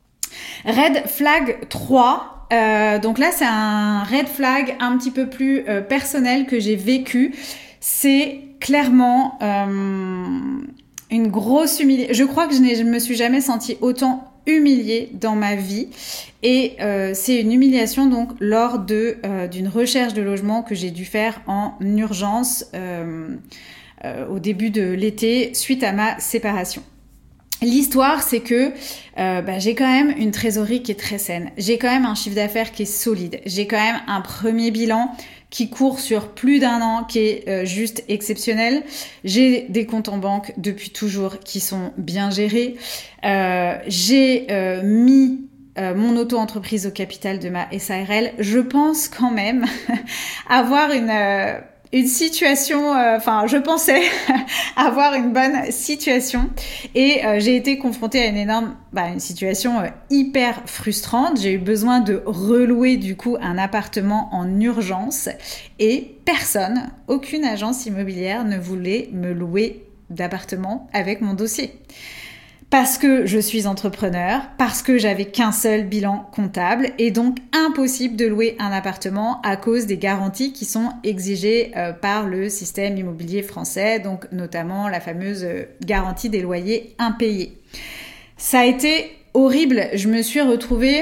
Red flag trois. Euh, donc là, c'est un red flag un petit peu plus euh, personnel que j'ai vécu. C'est clairement euh, une grosse humiliation. Je crois que je, n'ai, je me suis jamais sentie autant humiliée dans ma vie. Et euh, c'est une humiliation donc lors de euh, d'une recherche de logement que j'ai dû faire en urgence euh, euh, au début de l'été suite à ma séparation. L'histoire, c'est que euh, bah, j'ai quand même une trésorerie qui est très saine. J'ai quand même un chiffre d'affaires qui est solide. J'ai quand même un premier bilan qui court sur plus d'un an, qui est euh, juste exceptionnel. J'ai des comptes en banque depuis toujours qui sont bien gérés. Euh, j'ai euh, mis euh, mon auto-entreprise au capital de ma S A R L. Je pense quand même avoir une... Euh, une situation, enfin, euh, je pensais avoir une bonne situation et euh, j'ai été confrontée à une énorme, bah, une situation euh, hyper frustrante. J'ai eu besoin de relouer du coup un appartement en urgence et personne, aucune agence immobilière ne voulait me louer d'appartement avec mon dossier. Parce que je suis entrepreneur, parce que j'avais qu'un seul bilan comptable et donc impossible de louer un appartement à cause des garanties qui sont exigées euh, par le système immobilier français, donc notamment la fameuse euh, garantie des loyers impayés. Ça a été horrible, je me suis retrouvée...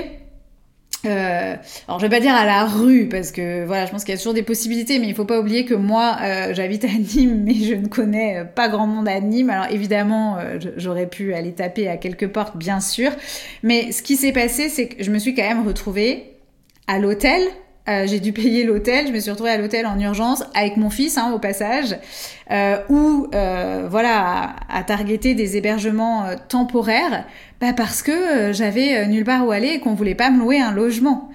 Euh, alors je vais pas dire à la rue parce que voilà, je pense qu'il y a toujours des possibilités, mais il faut pas oublier que moi euh, j'habite à Nîmes, mais je ne connais pas grand monde à Nîmes. Alors évidemment, euh, j'aurais pu aller taper à quelques portes, bien sûr, mais ce qui s'est passé, c'est que je me suis quand même retrouvée à l'hôtel. Euh, j'ai dû payer l'hôtel, je me suis retrouvée à l'hôtel en urgence avec mon fils, hein, au passage, euh, ou euh, voilà, à, à targeter des hébergements euh, temporaires, bah parce que euh, j'avais euh, nulle part où aller et qu'on voulait pas me louer un logement.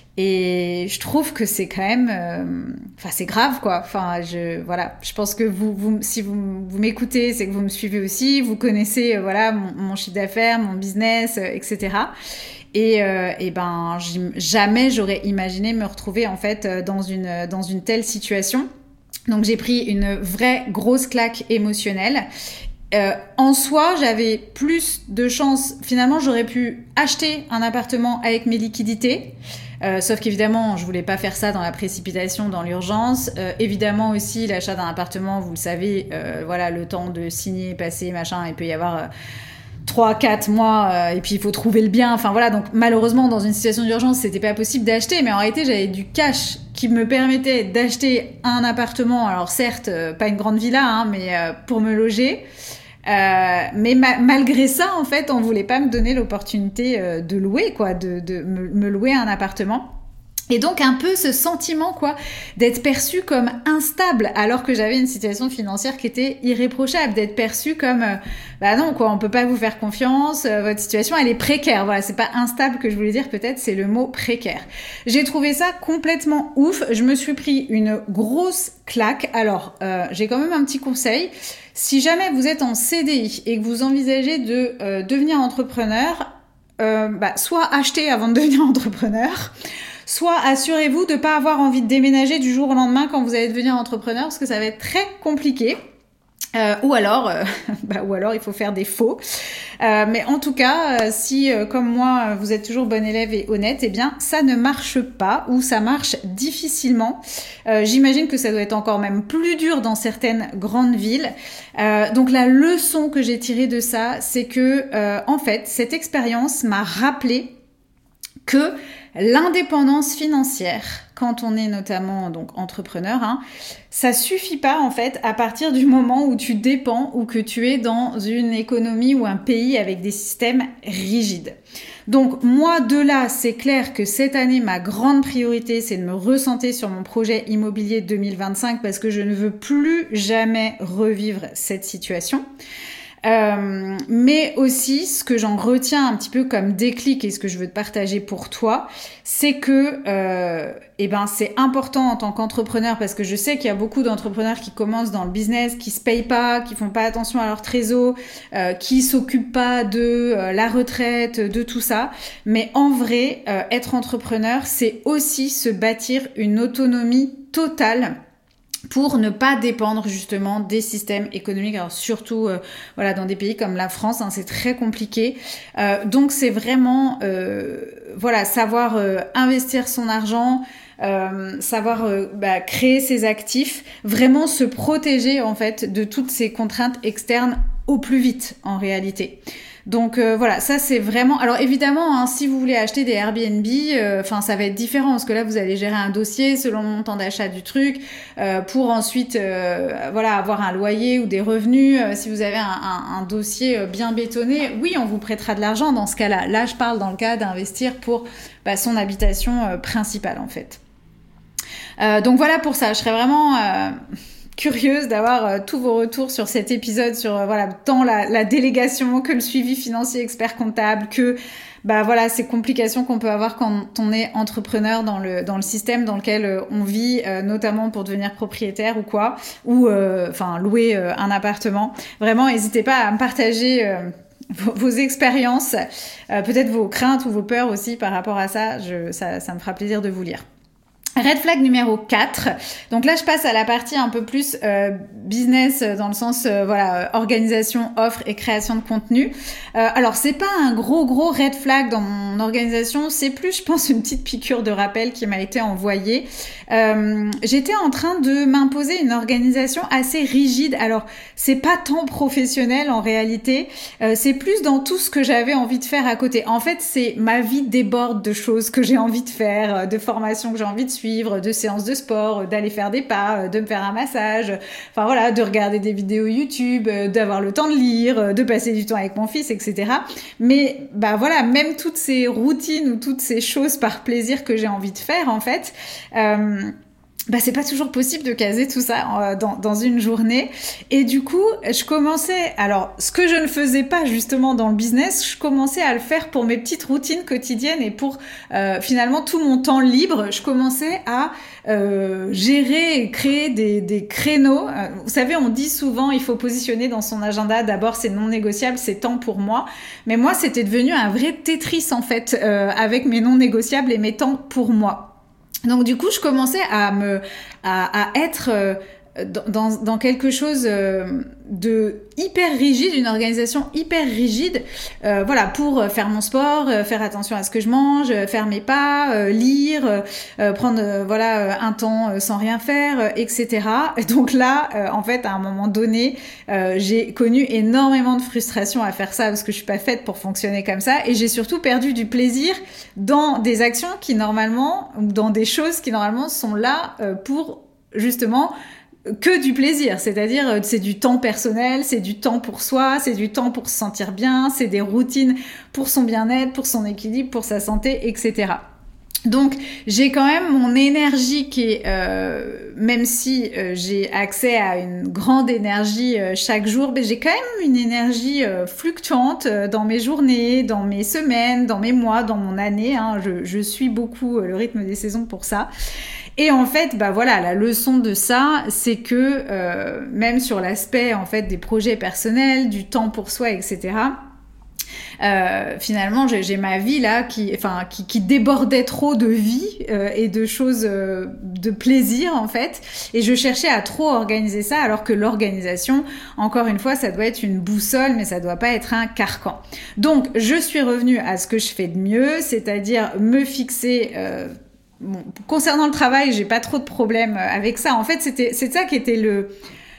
Et je trouve que c'est quand même, enfin euh, c'est grave quoi. Enfin je voilà, je pense que vous, vous si vous, vous m'écoutez, c'est que vous me suivez aussi, vous connaissez euh, voilà mon, mon chiffre d'affaires, mon business, euh, et cetera. Et, euh, et ben jamais j'aurais imaginé me retrouver en fait dans une dans une telle situation. Donc j'ai pris une vraie grosse claque émotionnelle. Euh, en soi, j'avais plus de chance. Finalement, j'aurais pu acheter un appartement avec mes liquidités. Euh, sauf qu'évidemment, je voulais pas faire ça dans la précipitation, dans l'urgence. Euh, évidemment aussi, l'achat d'un appartement, vous le savez, euh, voilà, le temps de signer, passer, machin, il peut y avoir... Euh, trois, quatre mois, euh, et puis il faut trouver le bien. Enfin voilà, donc malheureusement, dans une situation d'urgence, c'était pas possible d'acheter, mais en réalité, j'avais du cash qui me permettait d'acheter un appartement. Alors certes, euh, pas une grande villa, hein, mais euh, pour me loger. Euh, mais ma- malgré ça, en fait, on voulait pas me donner l'opportunité euh, de louer, quoi, de, de me, me louer un appartement. Et donc un peu ce sentiment quoi d'être perçu comme instable alors que j'avais une situation financière qui était irréprochable, d'être perçu comme euh, bah non quoi, on peut pas vous faire confiance, euh, votre situation elle est précaire. Voilà, c'est pas instable que je voulais dire, peut-être c'est le mot précaire. J'ai trouvé ça complètement ouf, je me suis pris une grosse claque. Alors euh, j'ai quand même un petit conseil. Si jamais vous êtes en C D I et que vous envisagez de euh, devenir entrepreneur, euh, bah soit achetez avant de devenir entrepreneur. Soit assurez-vous de ne pas avoir envie de déménager du jour au lendemain quand vous allez devenir entrepreneur, parce que ça va être très compliqué. Euh, ou alors, euh, bah, ou alors il faut faire des faux. Euh, mais en tout cas, euh, si euh, comme moi vous êtes toujours bon élève et honnête, eh bien ça ne marche pas ou ça marche difficilement. Euh, j'imagine que ça doit être encore même plus dur dans certaines grandes villes. Euh, donc la leçon que j'ai tirée de ça, c'est que euh, en fait cette expérience m'a rappelé que l'indépendance financière, quand on est notamment donc entrepreneur, hein, ça suffit pas en fait à partir du moment où tu dépends ou que tu es dans une économie ou un pays avec des systèmes rigides. Donc moi de là, c'est clair que cette année, ma grande priorité, c'est de me recentrer sur mon projet immobilier deux mille vingt-cinq parce que je ne veux plus jamais revivre cette situation. Euh, mais aussi, ce que j'en retiens un petit peu comme déclic et ce que je veux te partager pour toi, c'est que euh, eh ben, c'est important en tant qu'entrepreneur parce que je sais qu'il y a beaucoup d'entrepreneurs qui commencent dans le business, qui se payent pas, qui font pas attention à leur trésor, euh, qui s'occupent pas de euh, la retraite, de tout ça. Mais en vrai, euh, être entrepreneur, c'est aussi se bâtir une autonomie totale pour ne pas dépendre justement des systèmes économiques, alors surtout euh, voilà dans des pays comme la France, hein, c'est très compliqué. Euh, donc c'est vraiment euh, voilà savoir euh, investir son argent, euh, savoir euh, bah, créer ses actifs, vraiment se protéger en fait de toutes ces contraintes externes au plus vite en réalité. Donc euh, voilà, ça c'est vraiment... Alors évidemment, hein, si vous voulez acheter des Airbnb, enfin euh, ça va être différent parce que là vous allez gérer un dossier selon le montant d'achat du truc euh, pour ensuite euh, voilà avoir un loyer ou des revenus. Euh, si vous avez un, un, un dossier bien bétonné, oui, on vous prêtera de l'argent dans ce cas-là. Là, je parle dans le cas d'investir pour bah, son habitation euh, principale en fait. Euh, donc voilà pour ça, je serais vraiment... Euh... curieuse d'avoir euh, tous vos retours sur cet épisode, sur euh, voilà tant la, la délégation que le suivi financier expert comptable, que bah voilà ces complications qu'on peut avoir quand on est entrepreneur dans le dans le système dans lequel euh, on vit, euh, notamment pour devenir propriétaire ou quoi, ou enfin euh, louer euh, un appartement. Vraiment, n'hésitez pas à me partager euh, vos, vos expériences, euh, peut-être vos craintes ou vos peurs aussi par rapport à ça. Je, ça, ça me fera plaisir de vous lire. Red flag numéro quatre. Donc là, je passe à la partie un peu plus euh, business dans le sens euh, voilà organisation, offre et création de contenu. Euh, alors c'est pas un gros gros red flag dans mon organisation, c'est plus, je pense, une petite piqûre de rappel qui m'a été envoyée. Euh, j'étais en train de m'imposer une organisation assez rigide. Alors c'est pas tant professionnel en réalité, euh, c'est plus dans tout ce que j'avais envie de faire à côté. En fait, c'est ma vie déborde de choses que j'ai envie de faire, de formations que j'ai envie de suivre, de séances de sport, d'aller faire des pas, de me faire un massage, enfin voilà, de regarder des vidéos YouTube, d'avoir le temps de lire, de passer du temps avec mon fils, et cetera. Mais bah voilà, même toutes ces routines ou toutes ces choses par plaisir que j'ai envie de faire en fait, euh, bah c'est pas toujours possible de caser tout ça euh, dans, dans une journée. Et du coup, je commençais, alors ce que je ne faisais pas justement dans le business, je commençais à le faire pour mes petites routines quotidiennes et pour euh, finalement tout mon temps libre. Je commençais à euh, gérer et créer des, des créneaux. Euh, vous savez, on dit souvent, il faut positionner dans son agenda, d'abord c'est non négociable, c'est temps pour moi. Mais moi, c'était devenu un vrai Tetris en fait, euh, avec mes non négociables et mes temps pour moi. Donc du coup, je commençais à me, à, à être euh, dans, dans quelque chose euh, de hyper rigide, une organisation hyper rigide, euh, voilà, pour faire mon sport, euh, faire attention à ce que je mange, euh, faire mes pas, euh, lire, euh, prendre euh, voilà un temps euh, sans rien faire, euh, et cetera. Et donc là, euh, en fait, à un moment donné, euh, j'ai connu énormément de frustration à faire ça parce que je suis pas faite pour fonctionner comme ça, et j'ai surtout perdu du plaisir dans des actions qui normalement, ou dans des choses qui normalement sont là euh, pour justement que du plaisir, c'est-à-dire c'est du temps personnel, c'est du temps pour soi, c'est du temps pour se sentir bien, c'est des routines pour son bien-être, pour son équilibre, pour sa santé, et cetera. Donc j'ai quand même mon énergie qui est, euh, même si euh, j'ai accès à une grande énergie euh, chaque jour, mais j'ai quand même une énergie euh, fluctuante euh, dans mes journées, dans mes semaines, dans mes mois, dans mon année. Hein. Je, je suis beaucoup euh, le rythme des saisons pour ça. Et en fait, bah voilà, la leçon de ça, c'est que euh, même sur l'aspect en fait des projets personnels, du temps pour soi, et cetera. Euh, finalement, j'ai, j'ai ma vie là qui, enfin, qui, qui débordait trop de vie euh, et de choses euh, de plaisir en fait. Et je cherchais à trop organiser ça, alors que l'organisation, encore une fois, ça doit être une boussole, mais ça doit pas être un carcan. Donc, je suis revenue à ce que je fais de mieux, c'est-à-dire me fixer. Euh, Bon, concernant le travail, j'ai pas trop de problèmes avec ça. En fait, c'était c'est ça qui était le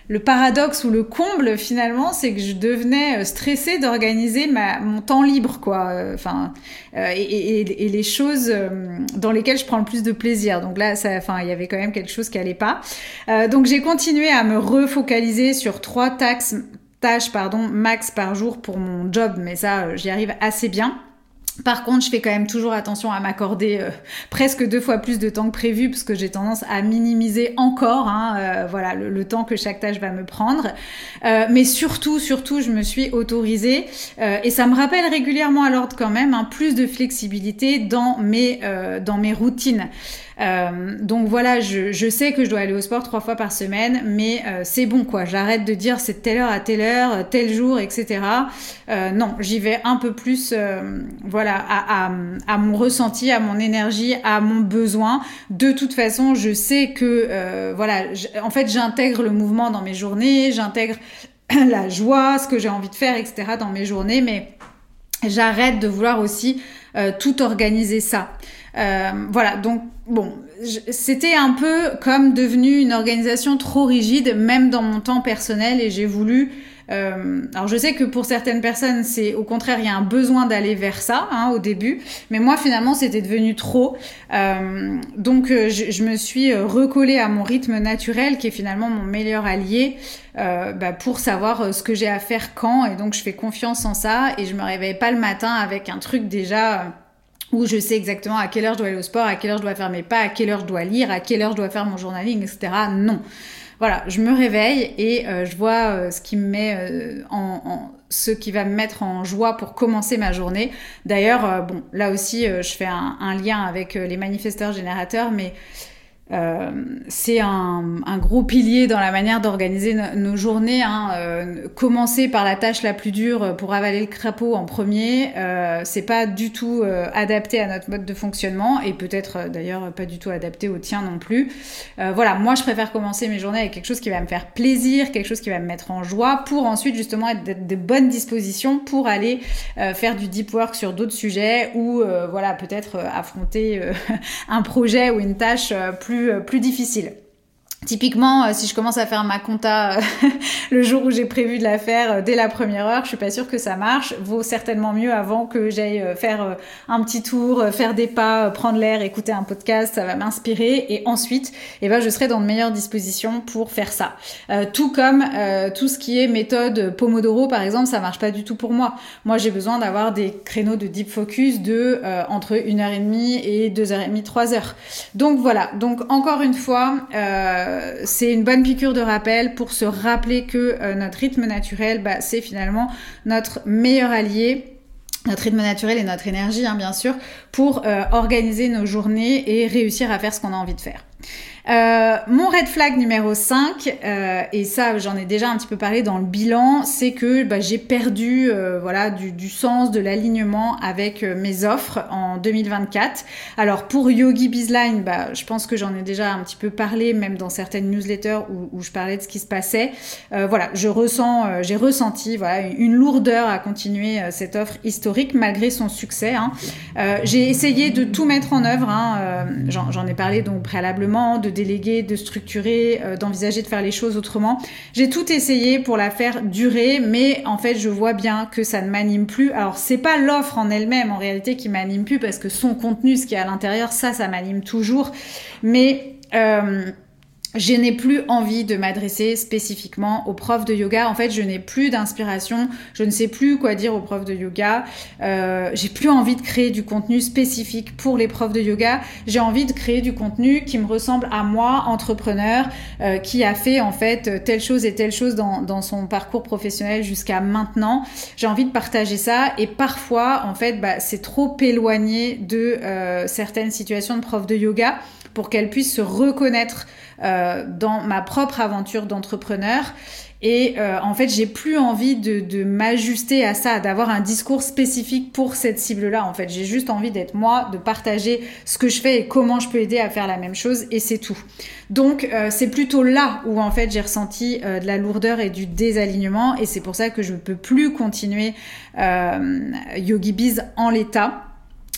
le paradoxe ou le comble finalement, c'est que je devenais stressée d'organiser ma, mon temps libre, quoi. Enfin, euh, et, et, et les choses dans lesquelles je prends le plus de plaisir. Donc là, ça, enfin, il y avait quand même quelque chose qui allait pas. Euh, donc j'ai continué à me refocaliser sur trois tâches, tâches, pardon, max par jour pour mon job, mais ça, j'y arrive assez bien. Par contre, je fais quand même toujours attention à m'accorder euh, presque deux fois plus de temps que prévu parce que j'ai tendance à minimiser encore hein, euh, voilà, le, le temps que chaque tâche va me prendre. Euh, mais surtout, surtout, je me suis autorisée, euh, et ça me rappelle régulièrement à l'ordre quand même, hein, plus de flexibilité dans mes, euh, dans mes routines. Euh, donc voilà, je, je sais que je dois aller au sport trois fois par semaine, mais euh, c'est bon quoi. J'arrête de dire c'est de telle heure à telle heure, tel jour, et cetera. Euh, non, j'y vais un peu plus, euh, voilà, à, à, à mon ressenti, à mon énergie, à mon besoin. De toute façon, je sais que, euh, voilà, j- en fait, j'intègre le mouvement dans mes journées, j'intègre la joie, ce que j'ai envie de faire, et cetera dans mes journées, mais j'arrête de vouloir aussi euh, tout organiser ça. Euh, voilà, donc bon, je, c'était un peu comme devenu une organisation trop rigide, même dans mon temps personnel, et j'ai voulu... Euh, alors je sais que pour certaines personnes, c'est au contraire, il y a un besoin d'aller vers ça hein, au début, mais moi finalement c'était devenu trop. Euh, donc euh, je, je me suis recollée à mon rythme naturel, qui est finalement mon meilleur allié, euh, bah, pour savoir ce que j'ai à faire quand, et donc je fais confiance en ça, et je me réveille pas le matin avec un truc déjà... Euh, où je sais exactement à quelle heure je dois aller au sport, à quelle heure je dois faire mes pas, à quelle heure je dois lire, à quelle heure je dois faire mon journaling, et cetera. Non. Voilà, je me réveille et euh, je vois euh, ce qui me met euh, en, en ce qui va me mettre en joie pour commencer ma journée. D'ailleurs, euh, bon, là aussi, euh, je fais un, un lien avec euh, les manifesteurs générateurs, mais Euh, c'est un, un gros pilier dans la manière d'organiser no, nos journées. Hein. Euh, commencer par la tâche la plus dure pour avaler le crapaud en premier, euh, c'est pas du tout euh, adapté à notre mode de fonctionnement, et peut-être euh, d'ailleurs pas du tout adapté au tien non plus. Euh, voilà, moi je préfère commencer mes journées avec quelque chose qui va me faire plaisir, quelque chose qui va me mettre en joie, pour ensuite justement être de bonnes dispositions pour aller euh, faire du deep work sur d'autres sujets, ou euh, voilà, peut-être euh, affronter euh, un projet ou une tâche euh, plus plus difficile. Typiquement, euh, si je commence à faire ma compta euh, le jour où j'ai prévu de la faire euh, dès la première heure, je suis pas sûre que ça marche. Vaut certainement mieux avant que j'aille euh, faire euh, un petit tour, euh, faire des pas, euh, prendre l'air, écouter un podcast, ça va m'inspirer, et ensuite, eh ben, je serai dans de meilleures dispositions pour faire ça. Euh, tout comme euh, tout ce qui est méthode Pomodoro, par exemple, ça marche pas du tout pour moi. Moi, j'ai besoin d'avoir des créneaux de deep focus de euh, entre une heure et demie et deux heures et demie, trois heures. Donc voilà. Donc encore une fois. Euh, c'est une bonne piqûre de rappel pour se rappeler que euh, notre rythme naturel, bah, c'est finalement notre meilleur allié, notre rythme naturel et notre énergie, hein, bien sûr, pour euh, organiser nos journées et réussir à faire ce qu'on a envie de faire. Euh, mon red flag numéro cinq, euh, et ça j'en ai déjà un petit peu parlé dans le bilan, c'est que bah, j'ai perdu euh, voilà, du, du sens, de l'alignement avec euh, mes offres en deux mille vingt-quatre. Alors pour Yogi Bizline, bah, je pense que j'en ai déjà un petit peu parlé, même dans certaines newsletters où, où je parlais de ce qui se passait. Euh, voilà, je ressens, euh, j'ai ressenti voilà, une lourdeur à continuer euh, cette offre historique malgré son succès. Hein. Euh, j'ai essayé de tout mettre en œuvre, hein, euh, j'en, j'en ai parlé donc préalablement, de déléguer, de structurer, euh, d'envisager de faire les choses autrement. J'ai tout essayé pour la faire durer, mais en fait, je vois bien que ça ne m'anime plus. Alors, c'est pas l'offre en elle-même, en réalité, qui m'anime plus, parce que son contenu, ce qui est à l'intérieur, ça, ça m'anime toujours. Mais... Euh, je n'ai plus envie de m'adresser spécifiquement aux profs de yoga. En fait, je n'ai plus d'inspiration. Je ne sais plus quoi dire aux profs de yoga. Euh, j'ai plus envie de créer du contenu spécifique pour les profs de yoga. J'ai envie de créer du contenu qui me ressemble à moi, entrepreneur, euh, qui a fait en fait telle chose et telle chose dans, dans son parcours professionnel jusqu'à maintenant. J'ai envie de partager ça, et parfois, en fait, bah, c'est trop éloigné de euh, certaines situations de profs de yoga pour qu'elles puissent se reconnaître euh, dans ma propre aventure d'entrepreneur. Et euh, en fait, j'ai plus envie de, de m'ajuster à ça, d'avoir un discours spécifique pour cette cible-là. En fait, j'ai juste envie d'être moi, de partager ce que je fais et comment je peux aider à faire la même chose, et c'est tout. Donc, euh, c'est plutôt là où en fait j'ai ressenti euh, de la lourdeur et du désalignement, et c'est pour ça que je peux plus continuer euh, Yogi Biz en l'état.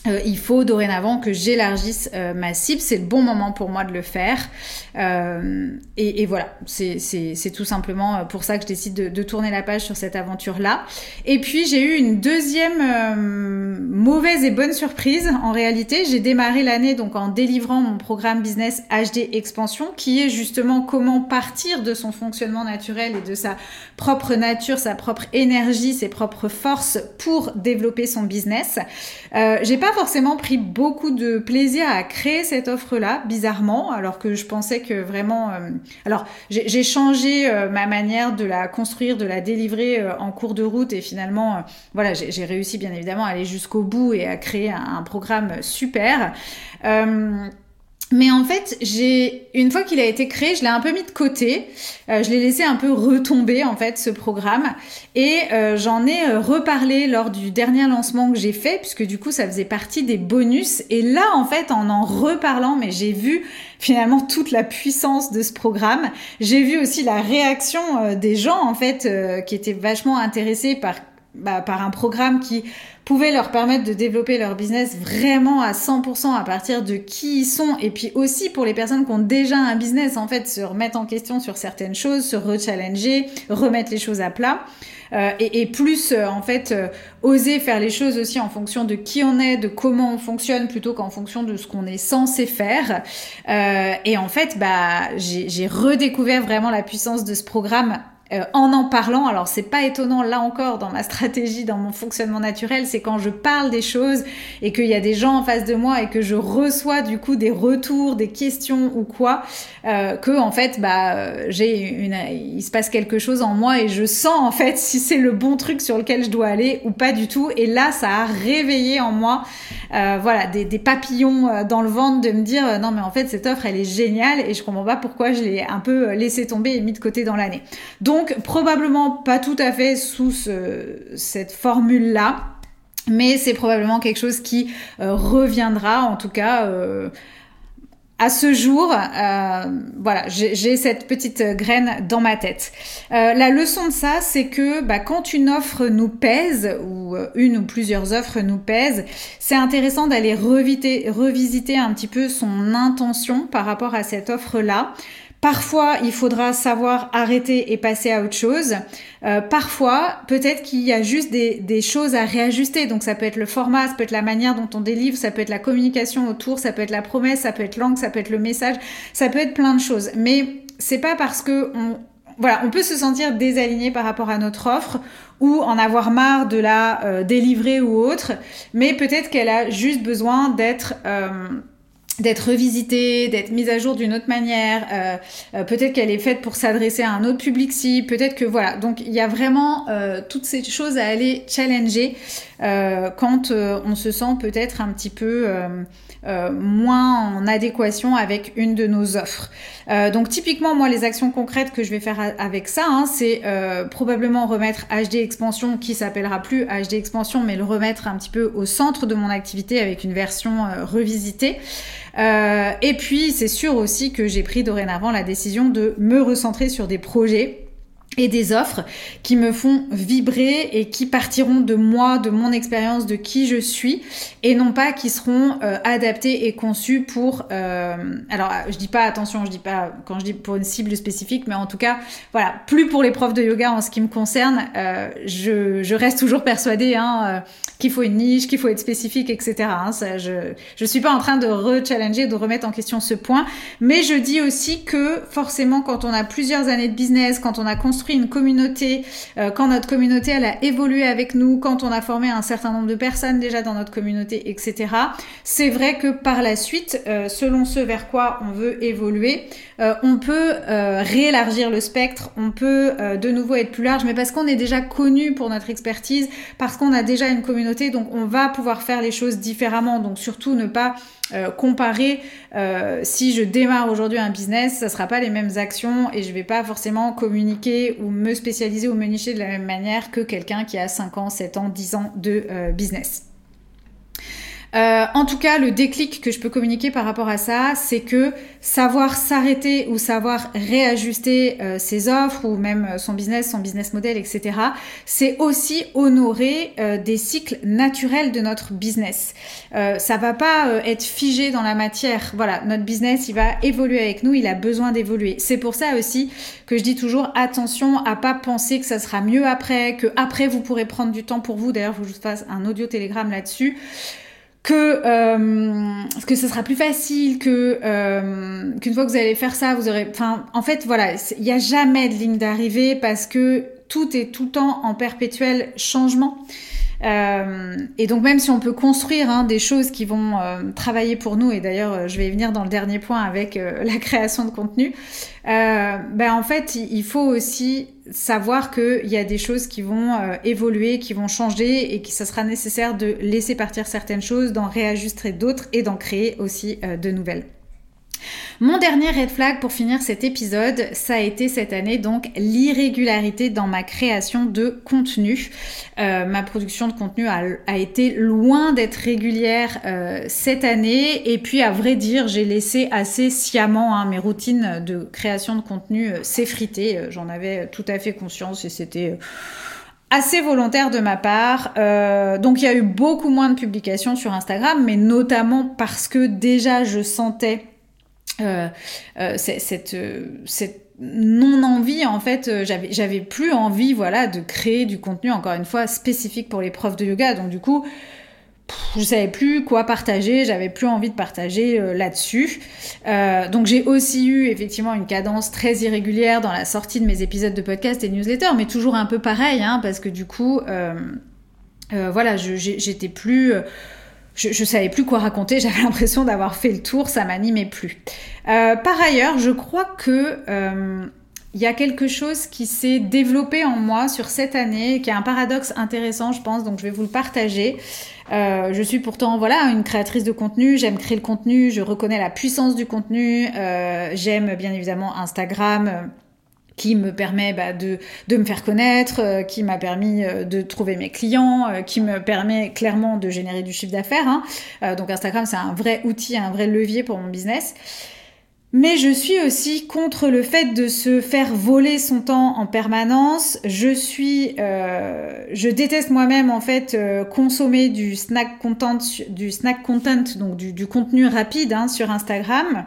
Euh, il faut dorénavant que j'élargisse euh, ma cible, c'est le bon moment pour moi de le faire. Euh, et, et voilà, c'est, c'est, c'est tout simplement pour ça que je décide de, de tourner la page sur cette aventure-là. Et puis j'ai eu une deuxième euh, mauvaise et bonne surprise. En réalité, j'ai démarré l'année donc en délivrant mon programme Business H D Expansion, qui est justement comment partir de son fonctionnement naturel et de sa propre nature, sa propre énergie, ses propres forces pour développer son business. Euh, j'ai pas forcément pris beaucoup de plaisir à créer cette offre-là, bizarrement, alors que je pensais que vraiment... Euh... Alors, j'ai, j'ai changé euh, ma manière de la construire, de la délivrer euh, en cours de route et finalement, euh, voilà, j'ai, j'ai réussi bien évidemment à aller jusqu'au bout et à créer un, un programme super. Euh... Mais en fait, j'ai une fois qu'il a été créé, je l'ai un peu mis de côté. Euh, je l'ai laissé un peu retomber en fait ce programme et euh, j'en ai euh, reparlé lors du dernier lancement que j'ai fait puisque du coup ça faisait partie des bonus. Et là en fait, en en reparlant, mais j'ai vu finalement toute la puissance de ce programme. J'ai vu aussi la réaction euh, des gens en fait euh, qui étaient vachement intéressés par bah, par un programme qui pouvait leur permettre de développer leur business vraiment à cent pour cent à partir de qui ils sont, et puis aussi pour les personnes qui ont déjà un business, en fait, se remettre en question sur certaines choses, se rechallenger, remettre les choses à plat. Euh, et, et plus euh, en fait euh, oser faire les choses aussi en fonction de qui on est, de comment on fonctionne plutôt qu'en fonction de ce qu'on est censé faire. Euh, et en fait, bah j'ai, j'ai redécouvert vraiment la puissance de ce programme. Euh, en en parlant, alors c'est pas étonnant là encore dans ma stratégie, dans mon fonctionnement naturel, c'est quand je parle des choses et qu'il y a des gens en face de moi et que je reçois du coup des retours, des questions ou quoi, euh, que en fait bah j'ai une, il se passe quelque chose en moi et je sens en fait si c'est le bon truc sur lequel je dois aller ou pas du tout. Et là ça a réveillé en moi euh, voilà des, des papillons dans le ventre de me dire euh, non mais en fait cette offre elle est géniale et je comprends pas pourquoi je l'ai un peu laissé tomber et mis de côté dans l'année. Donc Donc, probablement pas tout à fait sous ce, cette formule-là, mais c'est probablement quelque chose qui euh, reviendra, en tout cas, euh, à ce jour. Euh, voilà, j'ai, j'ai cette petite graine dans ma tête. Euh, la leçon de ça, c'est que bah, quand une offre nous pèse, ou une ou plusieurs offres nous pèsent, c'est intéressant d'aller reviter, revisiter un petit peu son intention par rapport à cette offre-là. Parfois, il faudra savoir arrêter et passer à autre chose. Euh, parfois, peut-être qu'il y a juste des, des choses à réajuster. Donc, ça peut être le format, ça peut être la manière dont on délivre, ça peut être la communication autour, ça peut être la promesse, ça peut être l'angle, ça peut être le message, ça peut être plein de choses. Mais c'est pas parce que on, voilà, on peut se sentir désaligné par rapport à notre offre ou en avoir marre de la euh, délivrer ou autre, mais peut-être qu'elle a juste besoin d'être euh, d'être revisitée, d'être mise à jour d'une autre manière, euh, euh, peut-être qu'elle est faite pour s'adresser à un autre public cible, peut-être que voilà, donc il y a vraiment euh, toutes ces choses à aller challenger euh, quand euh, on se sent peut-être un petit peu euh, euh, moins en adéquation avec une de nos offres. Euh, donc typiquement moi les actions concrètes que je vais faire avec ça, hein, c'est euh, probablement remettre H D Expansion qui s'appellera plus H D Expansion, mais le remettre un petit peu au centre de mon activité avec une version euh, revisitée. Euh, et puis c'est sûr aussi que j'ai pris dorénavant la décision de me recentrer sur des projets et des offres qui me font vibrer et qui partiront de moi, de mon expérience, de qui je suis, et non pas qui seront euh, adaptées et conçues pour... Euh, alors, je dis pas, attention, je dis pas quand je dis pour une cible spécifique, mais en tout cas, voilà, plus pour les profs de yoga en ce qui me concerne, euh, je, je reste toujours persuadée hein, euh, qu'il faut une niche, qu'il faut être spécifique, et cetera. Hein, ça, je je suis pas en train de re-challenger, de remettre en question ce point, mais je dis aussi que forcément, quand on a plusieurs années de business, quand on a construit une communauté, euh, quand notre communauté elle a évolué avec nous, quand on a formé un certain nombre de personnes déjà dans notre communauté, et cetera. C'est vrai que par la suite, euh, selon ce vers quoi on veut évoluer, euh, on peut euh, réélargir le spectre, on peut euh, de nouveau être plus large, mais parce qu'on est déjà connu pour notre expertise, parce qu'on a déjà une communauté, donc on va pouvoir faire les choses différemment. Donc surtout ne pas Euh, comparer euh, si je démarre aujourd'hui un business, ça sera pas les mêmes actions et je vais pas forcément communiquer ou me spécialiser ou me nicher de la même manière que quelqu'un qui a cinq ans, sept ans, dix ans de euh, business. Euh, en tout cas, le déclic que je peux communiquer par rapport à ça, c'est que savoir s'arrêter ou savoir réajuster euh, ses offres ou même son business, son business model, et cetera, c'est aussi honorer euh, des cycles naturels de notre business. Euh, ça va pas euh, être figé dans la matière. Voilà, notre business, il va évoluer avec nous, il a besoin d'évoluer. C'est pour ça aussi que je dis toujours attention à pas penser que ça sera mieux après, que après vous pourrez prendre du temps pour vous. D'ailleurs, il faut que je vous fasse un audio télégramme là-dessus. que euh, que ce sera plus facile, que euh, qu'une fois que vous allez faire ça, vous aurez, enfin, en fait, voilà, il y a jamais de ligne d'arrivée parce que tout est tout le temps en perpétuel changement. Euh, et donc même si on peut construire hein, des choses qui vont euh, travailler pour nous, et d'ailleurs je vais y venir dans le dernier point avec euh, la création de contenu, euh, ben en fait il, il faut aussi savoir qu'il y a des choses qui vont euh, évoluer, qui vont changer et que ça sera nécessaire de laisser partir certaines choses, d'en réajuster d'autres et d'en créer aussi euh, de nouvelles. Mon dernier red flag pour finir cet épisode, ça a été cette année donc l'irrégularité dans ma création de contenu. Euh, ma production de contenu a, a été loin d'être régulière euh, cette année et puis à vrai dire j'ai laissé assez sciemment hein, mes routines de création de contenu euh, s'effriter. J'en avais tout à fait conscience et c'était... Euh, assez volontaire de ma part. Euh, donc il y a eu beaucoup moins de publications sur Instagram, mais notamment parce que déjà je sentais Euh, euh, cette, euh, cette non-envie, en fait, euh, j'avais, j'avais plus envie, voilà, de créer du contenu, encore une fois, spécifique pour les profs de yoga. Donc, du coup, pff, je savais plus quoi partager, j'avais plus envie de partager euh, là-dessus. Euh, donc, j'ai aussi eu, effectivement, une cadence très irrégulière dans la sortie de mes épisodes de podcast et newsletters, mais toujours un peu pareil, hein, parce que du coup, euh, euh, voilà, je, j'étais plus... Euh, Je, je savais plus quoi raconter, j'avais l'impression d'avoir fait le tour, ça m'animait plus. Euh, par ailleurs, je crois que euh, y a quelque chose qui s'est développé en moi sur cette année, qui est un paradoxe intéressant, je pense, donc je vais vous le partager. Euh, je suis pourtant voilà une créatrice de contenu, j'aime créer le contenu, je reconnais la puissance du contenu, euh, j'aime bien évidemment Instagram. Euh, qui me permet bah, de, de me faire connaître, euh, qui m'a permis euh, de trouver mes clients, euh, qui me permet clairement de générer du chiffre d'affaires. Hein. Euh, donc Instagram, c'est un vrai outil, un vrai levier pour mon business. Mais je suis aussi contre le fait de se faire voler son temps en permanence. Je suis, euh, je déteste moi-même en fait euh, consommer du snack content, du snack content, donc du, du contenu rapide hein, sur Instagram.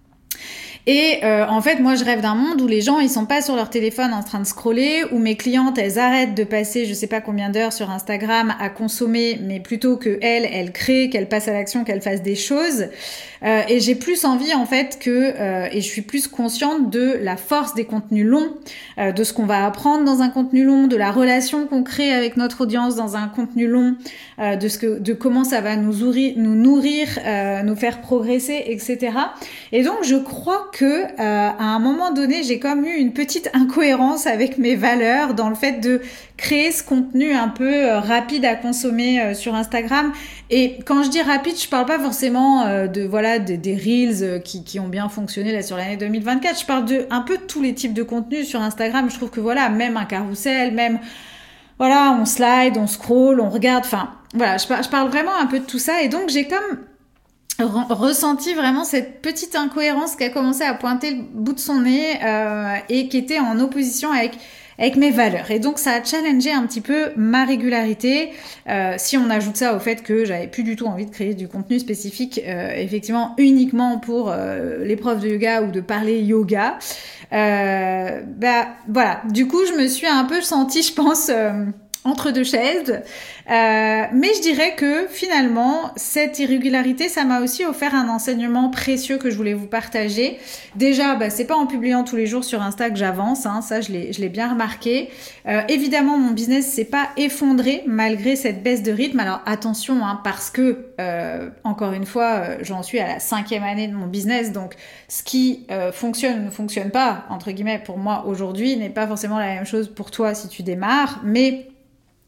Et euh, en fait, moi, je rêve d'un monde où les gens, ils sont pas sur leur téléphone en train de scroller, où mes clientes, elles arrêtent de passer je sais pas combien d'heures sur Instagram à consommer, mais plutôt que elles, elles créent, qu'elles passent à l'action, qu'elles fassent des choses. Euh, et j'ai plus envie, en fait, que... Euh, et je suis plus consciente de la force des contenus longs, euh, de ce qu'on va apprendre dans un contenu long, de la relation qu'on crée avec notre audience dans un contenu long, euh, de, ce que, de comment ça va nous nourrir, nous, nourrir, euh, nous faire progresser, et cetera. Et donc, je crois que euh, à un moment donné, j'ai comme eu une petite incohérence avec mes valeurs dans le fait de créer ce contenu un peu euh, rapide à consommer euh, sur Instagram. Et quand je dis rapide, je parle pas forcément euh, de voilà de, des reels euh, qui, qui ont bien fonctionné là sur l'année deux mille vingt-quatre. Je parle de un peu de tous les types de contenus sur Instagram. Je trouve que voilà, même un carrousel, même voilà, on slide, on scroll, on regarde. Enfin voilà, je, par, je parle vraiment un peu de tout ça. Et donc j'ai comme ressenti vraiment cette petite incohérence qui a commencé à pointer le bout de son nez euh, et qui était en opposition avec avec mes valeurs. Et donc ça a challengé un petit peu ma régularité. Euh, si on ajoute ça au fait que j'avais plus du tout envie de créer du contenu spécifique, euh, effectivement uniquement pour euh, les profs de yoga ou de parler yoga, euh, bah voilà. Du coup, je me suis un peu sentie, je pense. Euh, entre deux chaises, euh, mais je dirais que finalement cette irrégularité, ça m'a aussi offert un enseignement précieux que je voulais vous partager. Déjà, bah, c'est pas en publiant tous les jours sur Insta que j'avance, hein, ça je l'ai, je l'ai bien remarqué. Euh, évidemment, mon business s'est pas effondré malgré cette baisse de rythme. Alors attention, hein, parce que euh, encore une fois, euh, j'en suis à la cinquième année de mon business, donc ce qui euh, fonctionne ou ne fonctionne pas entre guillemets pour moi aujourd'hui n'est pas forcément la même chose pour toi si tu démarres, mais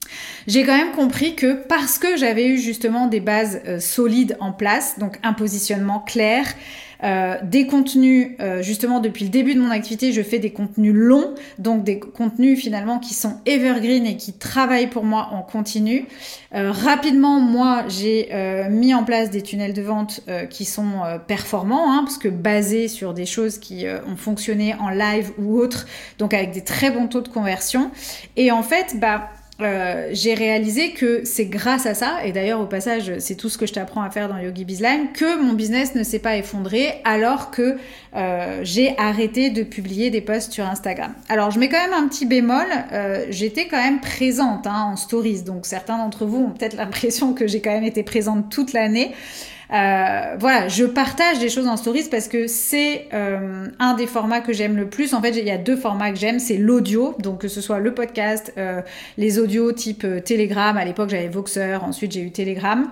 j'ai quand même compris que parce que j'avais eu justement des bases euh, solides en place, donc un positionnement clair, Euh, des contenus, euh, justement depuis le début de mon activité, je fais des contenus longs, donc des contenus finalement qui sont evergreen et qui travaillent pour moi en continu. Euh, rapidement, moi, j'ai euh, mis en place des tunnels de vente euh, qui sont euh, performants, hein, parce que basés sur des choses qui euh, ont fonctionné en live ou autre, donc avec des très bons taux de conversion. Et en fait, bah Euh, j'ai réalisé que c'est grâce à ça, et d'ailleurs au passage c'est tout ce que je t'apprends à faire dans Yogi Bizline, que mon business ne s'est pas effondré alors que euh, j'ai arrêté de publier des posts sur Instagram. Alors je mets quand même un petit bémol, euh, j'étais quand même présente hein, en stories, donc certains d'entre vous ont peut-être l'impression que j'ai quand même été présente toute l'année. Euh, voilà, je partage des choses en stories parce que c'est euh, un des formats que j'aime le plus. En fait, il y a deux formats que j'aime, c'est l'audio, donc que ce soit le podcast, euh, les audios type euh, Telegram. À l'époque, j'avais Voxer, ensuite j'ai eu Telegram.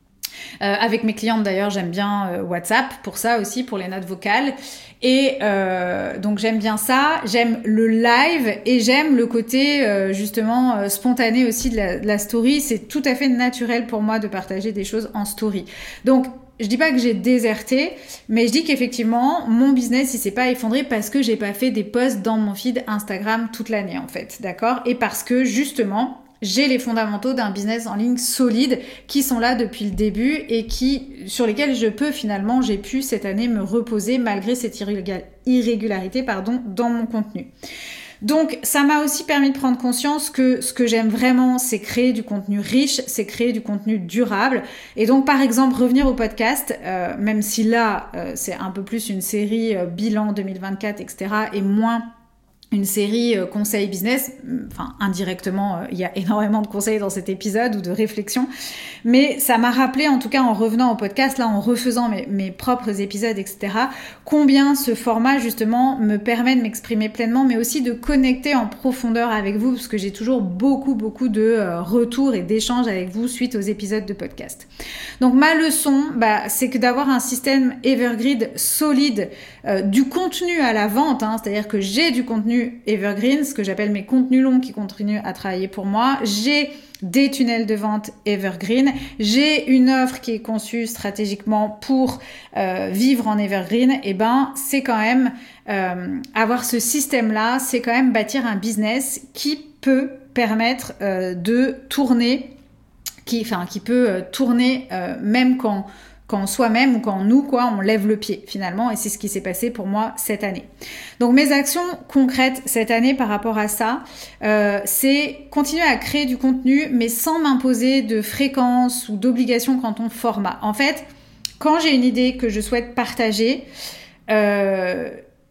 Euh, avec mes clientes d'ailleurs, j'aime bien euh, WhatsApp pour ça aussi, pour les notes vocales. Et euh, donc j'aime bien ça, j'aime le live et j'aime le côté euh, justement euh, spontané aussi de la, de la story. C'est tout à fait naturel pour moi de partager des choses en story. Donc je dis pas que j'ai déserté, mais je dis qu'effectivement mon business il s'est pas effondré parce que j'ai pas fait des posts dans mon feed Instagram toute l'année en fait, d'accord ? Et parce que justement j'ai les fondamentaux d'un business en ligne solide qui sont là depuis le début et qui, sur lesquels je peux finalement, j'ai pu cette année me reposer malgré cette irrégularité pardon, dans mon contenu. Donc, ça m'a aussi permis de prendre conscience que ce que j'aime vraiment, c'est créer du contenu riche, c'est créer du contenu durable. Et donc, par exemple, revenir au podcast, euh, même si là, euh, c'est un peu plus une série euh, bilan deux mille vingt-quatre, et cetera, et moins une série euh, conseils business, enfin indirectement, euh, il y a énormément de conseils dans cet épisode ou de réflexions, mais ça m'a rappelé, en tout cas en revenant au podcast, là en refaisant mes, mes propres épisodes, et cetera, combien ce format justement me permet de m'exprimer pleinement, mais aussi de connecter en profondeur avec vous, parce que j'ai toujours beaucoup, beaucoup de euh, retours et d'échanges avec vous suite aux épisodes de podcast. Donc ma leçon, bah, c'est que d'avoir un système evergreen solide, euh, du contenu à la vente, hein, c'est-à-dire que j'ai du contenu evergreen, ce que j'appelle mes contenus longs qui continuent à travailler pour moi. J'ai des tunnels de vente evergreen. J'ai une offre qui est conçue stratégiquement pour euh, vivre en evergreen. Et ben, c'est quand même euh, avoir ce système-là, c'est quand même bâtir un business qui peut permettre euh, de tourner, qui, enfin, qui peut euh, tourner euh, même quand quand soi-même ou quand nous, quoi, on lève le pied finalement, et c'est ce qui s'est passé pour moi cette année. Donc mes actions concrètes cette année par rapport à ça, euh, c'est continuer à créer du contenu, mais sans m'imposer de fréquence ou d'obligation quant au format. En fait, quand j'ai une idée que je souhaite partager, euh,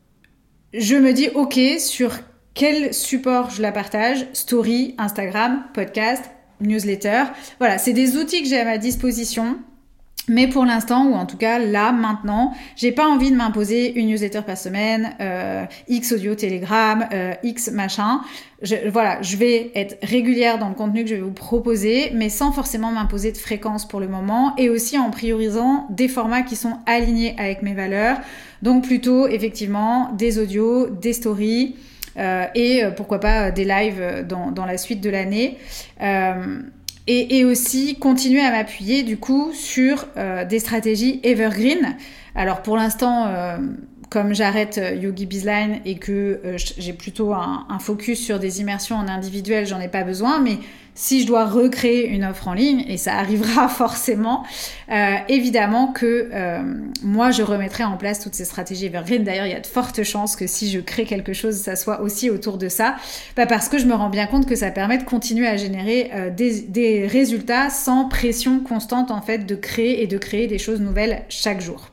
je me dis ok, sur quel support je la partage, story, Instagram, podcast, newsletter. Voilà, c'est des outils que j'ai à ma disposition. Mais pour l'instant, ou en tout cas là, maintenant, j'ai pas envie de m'imposer une newsletter par semaine, euh, X audio Telegram, euh, X machin. Je, voilà, je vais être régulière dans le contenu que je vais vous proposer, mais sans forcément m'imposer de fréquence pour le moment, et aussi en priorisant des formats qui sont alignés avec mes valeurs. Donc plutôt, effectivement, des audios, des stories, euh, et euh, pourquoi pas des lives dans, dans la suite de l'année. Euh, Et, et aussi continuer à m'appuyer du coup sur euh, des stratégies evergreen. Alors pour l'instant, euh, comme j'arrête Yogi Bizline et que euh, j'ai plutôt un, un focus sur des immersions en individuel, j'en ai pas besoin. Mais si je dois recréer une offre en ligne, et ça arrivera forcément, euh, évidemment que euh, moi je remettrai en place toutes ces stratégies evergreen. D'ailleurs, il y a de fortes chances que si je crée quelque chose, ça soit aussi autour de ça, bah parce que je me rends bien compte que ça permet de continuer à générer euh, des, des résultats sans pression constante en fait de créer et de créer des choses nouvelles chaque jour.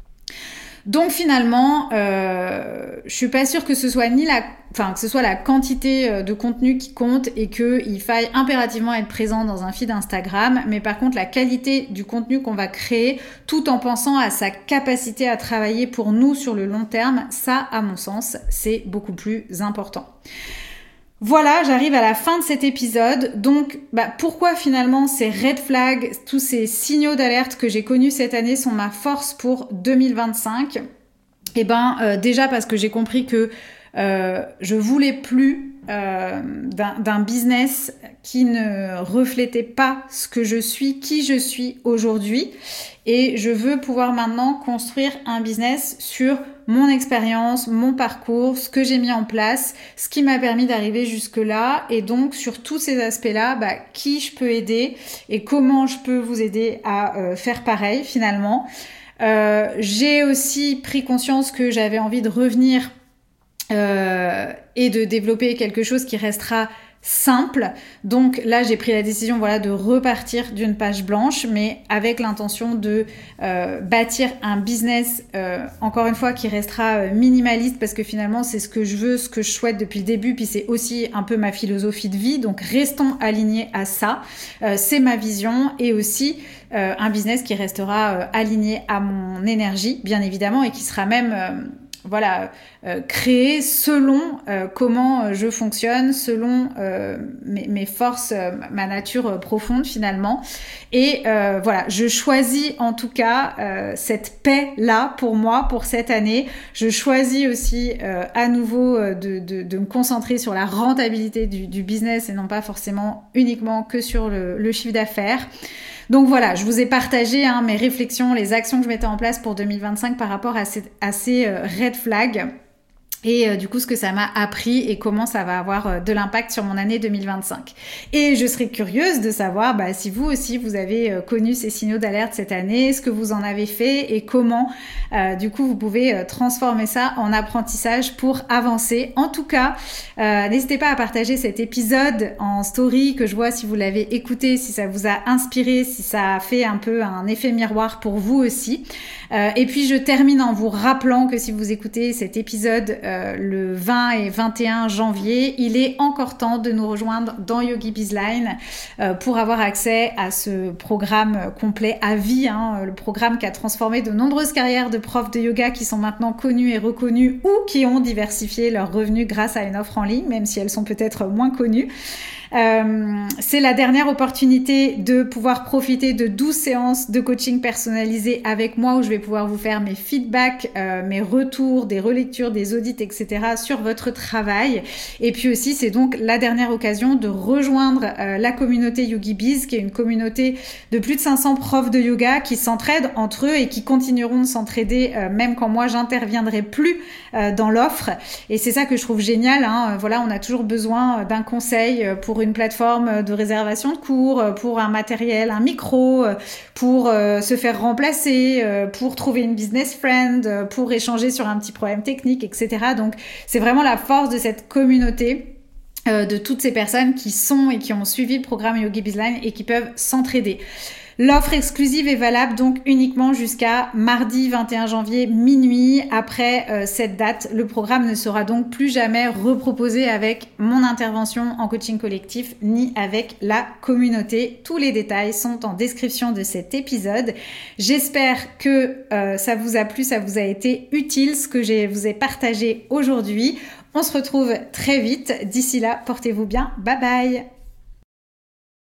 Donc finalement, euh, je suis pas sûre que ce soit ni la, enfin que ce soit la quantité de contenu qui compte et qu'il faille impérativement être présent dans un feed Instagram, mais par contre la qualité du contenu qu'on va créer, tout en pensant à sa capacité à travailler pour nous sur le long terme, ça, à mon sens, c'est beaucoup plus important. Voilà, j'arrive à la fin de cet épisode. Donc, bah, pourquoi finalement ces red flags, tous ces signaux d'alerte que j'ai connus cette année sont ma force pour deux mille vingt-cinq ? Eh ben, euh, déjà parce que j'ai compris que euh, je voulais plus euh, d'un, d'un business qui ne reflétait pas ce que je suis, qui je suis aujourd'hui. Et je veux pouvoir maintenant construire un business sur mon expérience, mon parcours, ce que j'ai mis en place, ce qui m'a permis d'arriver jusque-là. Et donc, sur tous ces aspects-là, bah, qui je peux aider et comment je peux vous aider à euh, faire pareil finalement. Euh, j'ai aussi pris conscience que j'avais envie de revenir euh, et de développer quelque chose qui restera simple. Donc là, j'ai pris la décision voilà, de repartir d'une page blanche, mais avec l'intention de euh, bâtir un business, euh, encore une fois, qui restera euh, minimaliste, parce que finalement, c'est ce que je veux, ce que je souhaite depuis le début, puis c'est aussi un peu ma philosophie de vie. Donc restons alignés à ça. Euh, c'est ma vision, et aussi euh, un business qui restera euh, aligné à mon énergie, bien évidemment, et qui sera même... Euh, voilà, euh, créer selon euh, comment je fonctionne, selon euh, mes, mes forces, euh, ma nature euh, profonde finalement. Et euh, voilà, je choisis en tout cas euh, cette paix-là pour moi, pour cette année. Je choisis aussi euh, à nouveau euh, de, de, de me concentrer sur la rentabilité du, du business et non pas forcément uniquement que sur le, le chiffre d'affaires. Donc voilà, je vous ai partagé hein, mes réflexions, les actions que je mettais en place pour deux mille vingt-cinq par rapport à ces, à ces euh, red flags. Et euh, du coup, ce que ça m'a appris et comment ça va avoir euh, de l'impact sur mon année deux mille vingt-cinq. Et je serais curieuse de savoir bah, si vous aussi, vous avez euh, connu ces signaux d'alerte cette année, ce que vous en avez fait et comment, euh, du coup, vous pouvez euh, transformer ça en apprentissage pour avancer. En tout cas, euh, n'hésitez pas à partager cet épisode en story, que je vois si vous l'avez écouté, si ça vous a inspiré, si ça a fait un peu un effet miroir pour vous aussi. Euh, et puis, je termine en vous rappelant que si vous écoutez cet épisode euh, le vingt et vingt et un janvier, il est encore temps de nous rejoindre dans Yogi Bizline euh, pour avoir accès à ce programme complet à vie, hein, le programme qui a transformé de nombreuses carrières de profs de yoga qui sont maintenant connues et reconnues ou qui ont diversifié leurs revenus grâce à une offre en ligne, même si elles sont peut-être moins connues. Euh, c'est la dernière opportunité de pouvoir profiter de douze séances de coaching personnalisé avec moi où je vais pouvoir vous faire mes feedbacks, euh, mes retours, des relectures, des audits, et cetera sur votre travail. Et puis aussi, c'est donc la dernière occasion de rejoindre euh, la communauté Yogi Biz, qui est une communauté de plus de cinq cents profs de yoga qui s'entraident entre eux et qui continueront de s'entraider euh, même quand moi j'interviendrai plus euh, dans l'offre. Et c'est ça que je trouve génial, hein. Voilà, on a toujours besoin d'un conseil pour une plateforme de réservation de cours, pour un matériel, un micro, pour euh, se faire remplacer, euh, pour trouver une business friend, euh, pour échanger sur un petit problème technique, et cetera. Donc, c'est vraiment la force de cette communauté, euh, de toutes ces personnes qui sont et qui ont suivi le programme Yogi Bizline et qui peuvent s'entraider. L'offre exclusive est valable donc uniquement jusqu'à mardi vingt et un janvier minuit. Après euh, cette date, le programme ne sera donc plus jamais reproposé avec mon intervention en coaching collectif ni avec la communauté. Tous les détails sont en description de cet épisode. J'espère que euh, ça vous a plu, ça vous a été utile ce que je vous ai partagé aujourd'hui. On se retrouve très vite. D'ici là, portez-vous bien. Bye bye.